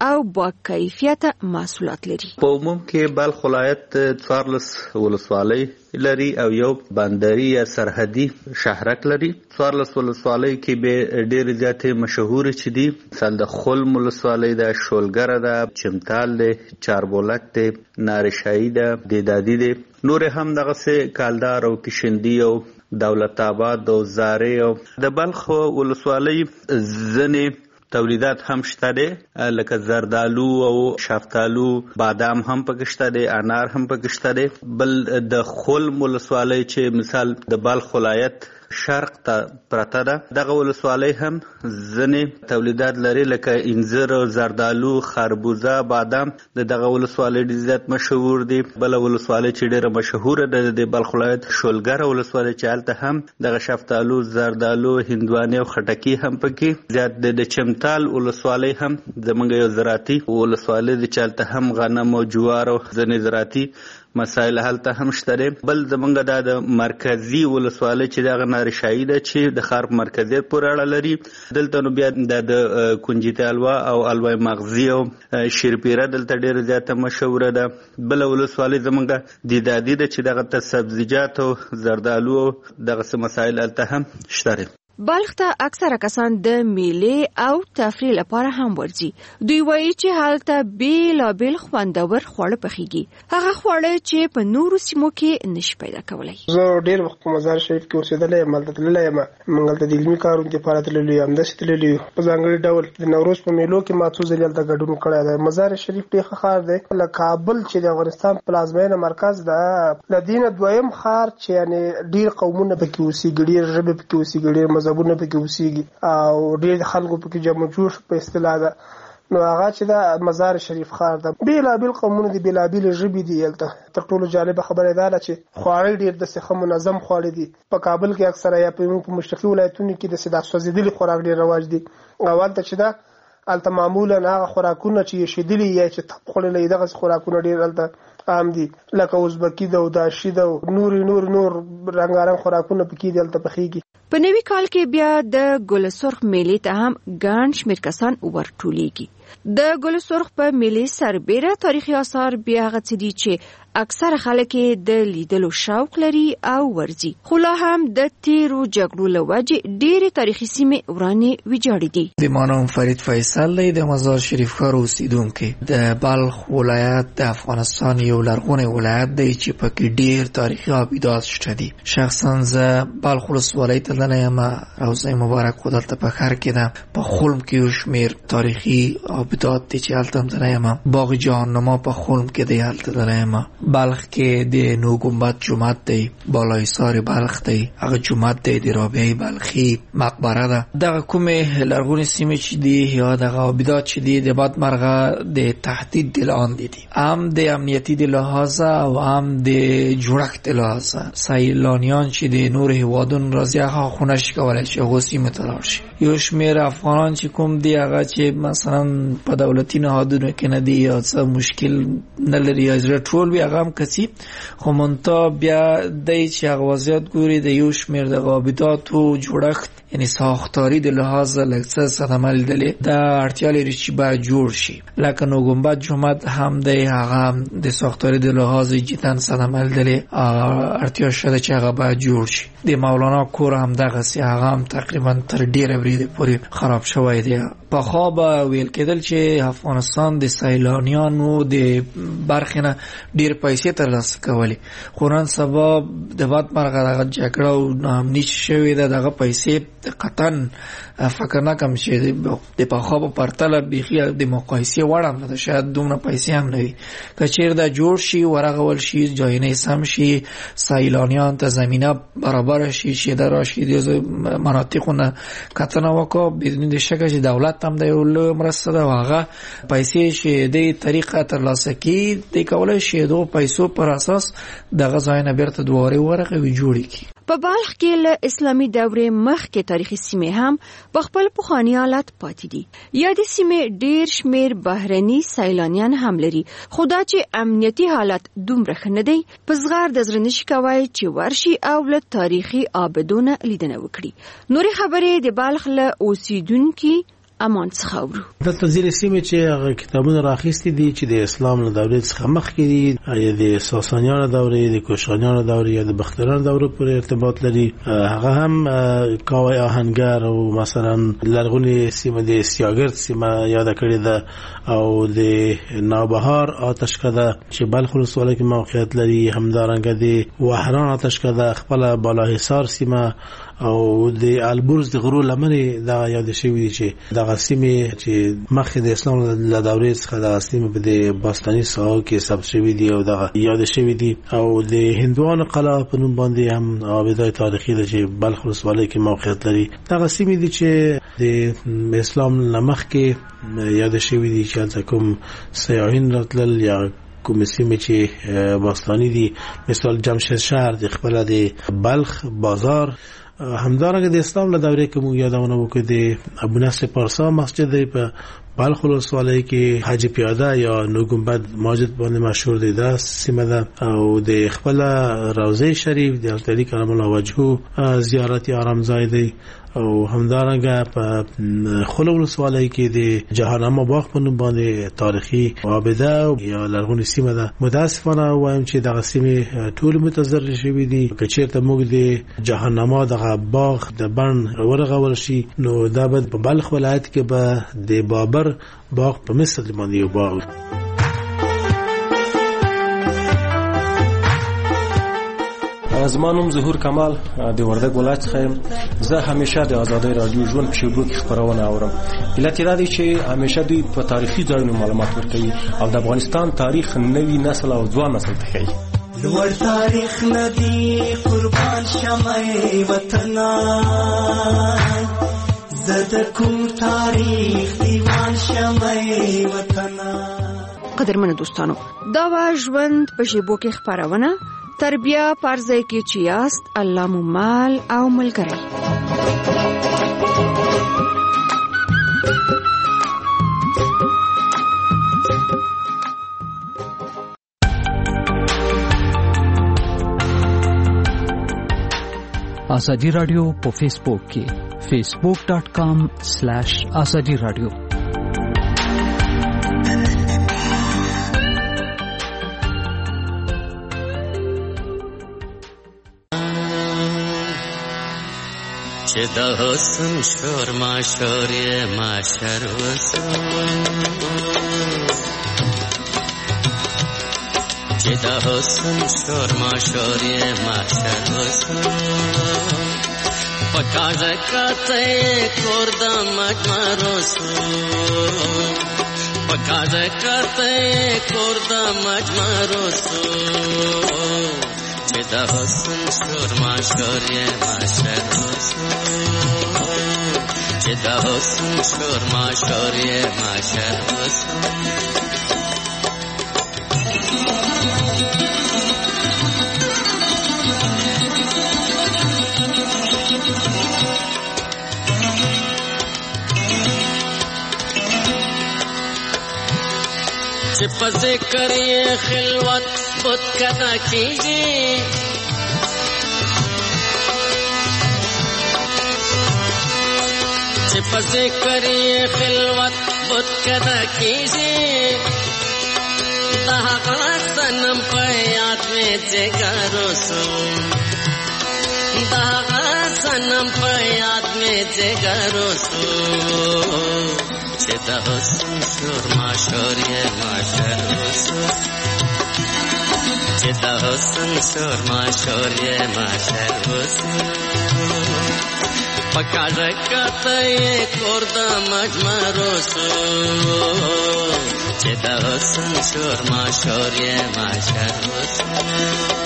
او با کیفیت محصولات لري. په عموم کې بلخ ولایت څوارلس ولسوالۍ لري او یو بندري یا سرحدي شهرک لري. څوارلس ولسوالۍ کې به ډېر زیاتې مشهور چې دي مثال د خلم ولسوالۍ ده، شولګره ده، چمتال ده، چاربولک ده، نارشایی ده، دیدادي ده، نور هم دغه کالدار او کشندی او دولت آباد او زارې او د بلخ ولسوالۍ ځنې تولیدات هم شته دي لکه زردالو او شفتالو، بادام هم پکې شته دي، انار هم پکې شته دي. بل د خلم ولسوالۍ چې مثال د بلخ ولایت شرق ته پرته ده، دغه ولسوالۍ هم ځنې تولیدات لري لکه انځر او زردالو، خربوزه، بادام د دغه ولسوالۍ ډېر زیات مشهور دي. بل ولسوالۍ چې ډېره مشهوره ده د بلخ ولایت شولګره ولسوالۍ چې هلته هم دغه شفتالو، زردالو، هندوانې او خټکي هم پکې زیات دي. د چمتال ولسوالۍ هم زمونږ یو زراعتي ولسوالۍ ده چې هلته هم غنم او جوار او ځینې زراعتي مسایل هلته هم شته دي. بل زمونږ دا د مرکزي ولسوالۍ چې دغه نارشایی ده چې د ښار په مرکزیت پورې اړه لري. دلته نو بیا د کنجیتي الوا او الوای مغزي او شیرپیره دلته ډېره زیاته مشهوره ده. بله ولسوالۍ زمونږ دیدادي ده چې دغه ته سبزیجات او زردالو او دغسې مسایل هلته هم شته دي. بلخ ته اکثره کسان د میلې او تفریح لپاره هم ورځي. دوی وایي چې هلته بیلابیل خوندور خواړه پخیږي، هغه خواړه چې په نورو سیمو کې نشي پیدا کولی. زه ډېر وخت په مزار شریف کې اوسېدلی یم، هلته تللی یم، موږ هلته د علمي کارونو دپاره تللي یو، همداسې تللي یو. په ځانګړي ډول د نوروز په میلو کې ما څو ځلې هلته ګډون کړی دی. مزار شریف ډېر ښه ښار دی، له کابل چې د افغانستان پلازمینه مرکز ده، له دې نه دویم ښار چې یعنې ډېر قومونه پکې اوسېږي، ډېر ژبې پکې اوسېږي، ډېر مذهبونه پکې اوسېږي او ډېر خلکو پکې جمع جوړ په اصطلاح ده. نو هغه چې دا مزار شریف ښار ده، بېلابېل قومونه دي، بېلابېلې ژبې دي. هلته تر ټولو جالبه خبره دا ده چې خواړه ډېر داسې ښه منظم خواړه دي. په کابل کې اکثره یا په مشرقي ولایتونو کې داسې دا سوځېدلي خوراک ډېر رواج دي، او هلته چې ده هلته معمولا هغه خوراکونه چې شیدلي یا چې تپ خوړلی دغسې خوراکونه ډېر هلته عام دي، لکه ازبکي ده او داشي ده او نور نور نور رنګارنګ خوراکونه پکې دي هلته پخېږي. په نوي کال کې بیا د ګل سرخ میلې ته هم ګڼ شمېر کسان ورټولېږي. د ګل سرخ په میلې سربیره تاریخي آثار بیا هغه څه دي چې اکثره خلک یې د لیدلو شوق لري او ورځي، خو لا هم د تیرو جګړو له وجې ډېرې تاریخي سیمې ورانې ویجاړې دي. د ما نوم فرید فیصل دی، د مزار شریف ښار اوسېدونکی. د بلخ ولایت د افغانستان یو لرغونی ولایت دی چې پکې ډېر تاریخي آبدات شته دي. شخصا زه بلخ ولسوالۍ ته تللی یم، روضه مبارک خو دلته په ښار کې ده. په خلم کې یو شمېر تاریخي آبدات دی چې هلته هم تللی یم. باغ جهاننما په خلم کې دی، هلته تللی یم. بلخ کې د نو ګنبد جومات دی، بالای سار بلخ دی، هغه جومات دی د رابعه بلخي، مقبره ده. دغه کومې لرغونې سیمې چې دي یا دغه آبدات چې دي د بدمرغه د تهدید د لاندې دي، هم د امنیتي د لحاظه او هم د جوړښت د لحاظه. سیلانیان چې د نور هیوادونو راځي هغه خو نشي کولی چې هغو سیمو ته لاړ شي. یو شمېر افغانان چې کوم دي هغه چې مثلا په دولتي نهادونو کې نه دي یا څه مشکل نه لري یا زړه ټول وي، هغه هم کسي، خو منتها بیا دی چې هغه وضعیت ګوري د یو شمېر د آبداتو جوړښت یعنی ساختاري د لحاظه لږ څه صدمه لیدلې، دا اړتیا لري چې باید جوړ شي. لکه نو ګنبد جومات هم دی، هغه د ساختاري د لحاظه جدا صدمه لیدلې، اړتیا شته چې هغه باید جوړ شي. د مولانا کور هم دغسې، هغه هم تقریبا تر ډېره بریده پورې خراب شوی دی. پخوا به ویل کېدل چې افغانستان د سیلانیانو د برخې نه ډېر پیسې ترلاسه کولې، خو نن سبا د بدمرغه دغه جګړه او ناامني چې شوې ده، دغه پیسې قطعا فکر نه کوم چې د پخوا په پرتله بیخي د مقایسې وړ هم نه ده، شاید دومره پیسې هم نه وي. که چېرې دا جوړ شي، ورغول شي، جاینې سم شي، سیلانیان ته زمینه برابر شي چې د راشي د مناطقو نه کتنه وکړو، بدون د شکه چې دولت هم د یو لویه مرسته ده او هغه پیسې چې د طریقه ترلاسه کړي دی کولی شي د پیسو پر اساس دغه ځای نه بیرته دوباره ورغوي جوړې کړي. په بلخ کې له اسلامي دورې مخکې تاریخي سیمې هم په خپل پخواني حالت پاتې دي. یادې سیمې ډېر شمېر بهرني سیلانیان هم لري، خو دا چې امنیتي حالت دومره ښه نه دی، په زغر د زړه نشي کوی چې ورشي او له تاریخي آبدو نه لیدنه وکړي. نورې خبرې د بلخ له اوسیدونکي امان څخه اورو. د تنزیل سیمه چې هغه کتابونه راخېستي دي چې د اسلام له دورې څخه مخکې دي، یا د ساسانیانو دورې، د کوشانیانو دورې یا د بختیانو دورې پورې ارتباط لري. هغه هم کاوی آهنګر او مثلا لرغونې سیمه د سیاګرد سیمه یاد کړې ده، او د نوبهار آتشکده چې بلخ ولسوالۍ کې موقعیت لري، همدارنګه د وحران آتشکده، خپل بالاحصار سیمه او د البرز د غرو لمنې دا یاد شوی چې دغه سیمې چې مخکې د اسلام له دورې څخه دغه سیمې په د باستاني ساحو کې ثبت شوي دي او دغه یاد شوي دي. او د هندوانو قلعه په نوم باندې هم آبادای تاریخي ده چې بلخ ولسوالۍ کې موقعیت لري. دغه سیمې دي چې د اسلام له مخکې یاد شوي دي چې هلته کوم سیاحین راتلل یا کوم سیمې چې باستاني دي، مثال جمشید شهر د خپل د بلخ بازار. همدارنګه د اسلام له دورې کې مو یادونه وکړه د ابو نصر پارسا مسجد دی په بلخ ولسوالۍ کې، حاجی پیاده یا نو ګنبد مسجد باندې مشهور دی، دا سیمه ده. او د خپل روضه شریف د حضرت علی کرم الله وجهه زیارت آرامځای دی. او همدارنګه په خلو ولسوالۍ کې د جهانامه باغ په نوم باندې تاریخي آباده یا لرغونې سیمه ده. متاسفانه وایم چې دغه سیمې ټول متضرر شوي دي. که چېرته موږ د جهانامه دغه باغ د بڼ ورغول شي، نو دا به په بلخ ولایت کې به د بابر باغ په مثل باندې یو باغ. زما نوم ظهور کمال د وردګ ولایت څخه یم. زه همیشه د آزادۍ رادیو ژوند په شیبو کې خبرونه اورم. علت یې دا دی چې همیشه دوی په تاریخي ځایونو معلومات ورکوي او د افغانستان تاریخ نوي نسل او ځوان نسل ته ښیي. لوړ تاریخ ندی قربان شمعې وطنا، زه د کوم تاریخ دیوان شمعې وطنا. قدرمنو دوستانو، دا و ژوند په شیبو کې خبرونه. تربیه پرځای کې چې یاست، الله مو مال او ملګری. آزادی رادیو په فیسبوک کې facebook dot com slash azadi radio. چې د حسن شور ماشور یې ماشر وسم، چې د حسن شور ماشور یې ماشر وسم، پکا زکاته کور د مجمرو سو، پکا زکاته کور د مجمرو سو، چې د حسن شور ماشور یې ماشر وسم، چې د حسن شور ماشور یې ماشر وسم. چې په ذکر یې خلوت بت کدا کیږي، چې په ذکر یې خلوت بت کدا کیږي، دا هغه سنم په یاد مې جګارو سو، دا هغه سنم په یاد مې جګارو سو، چې د حسن شور ماشور یې ماشر وسو، چې د حسن شور ماشور یې ماشر وسو، پکا زکاته یې کور د مجمرو سو، چې د حسن شور ماشور یې ماشر وسو.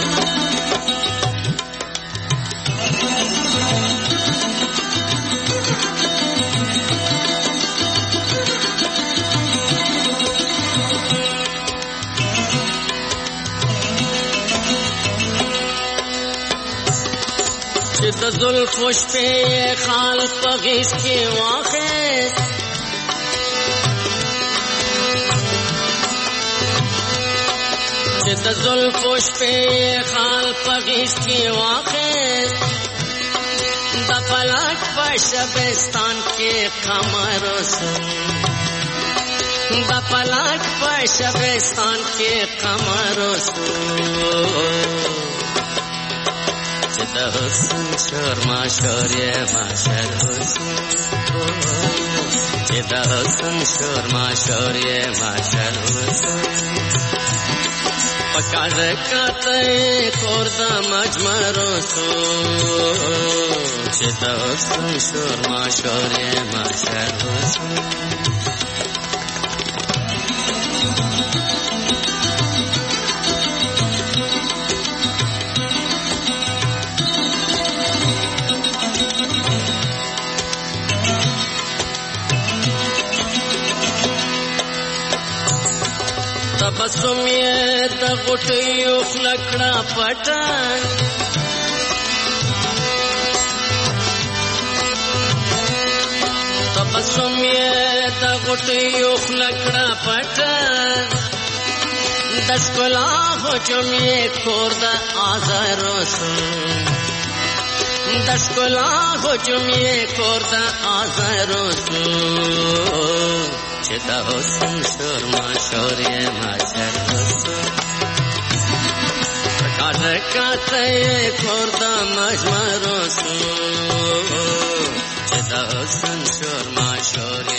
چې د زلفو شپې خال په غیږ کې واخیست، چې د زلفو شپې خال په غیږ کې واخیست، د فلک په شبستان کې قمر وسو د فلک په شبستان کې قمر وسو چې د حسن شور ما شور یې ماشر وسو چې د حسن شور ما شور یې ماشر وسو پکاز کته کور د مجمر وسو چې د حسن شور ما شور یې ماشر وسو تبسم یې د غټیو خلکړه پټان تبسم یې د غټیو خلکړه پټان د سکلا هجوم یې کور د آزار وسو د سکلا هجوم یې کور د آزار وسو چې د حسن شور ما شور یې ماشر وسو پکاز کته کور د مجمر وسو چې د حسن شور ما شور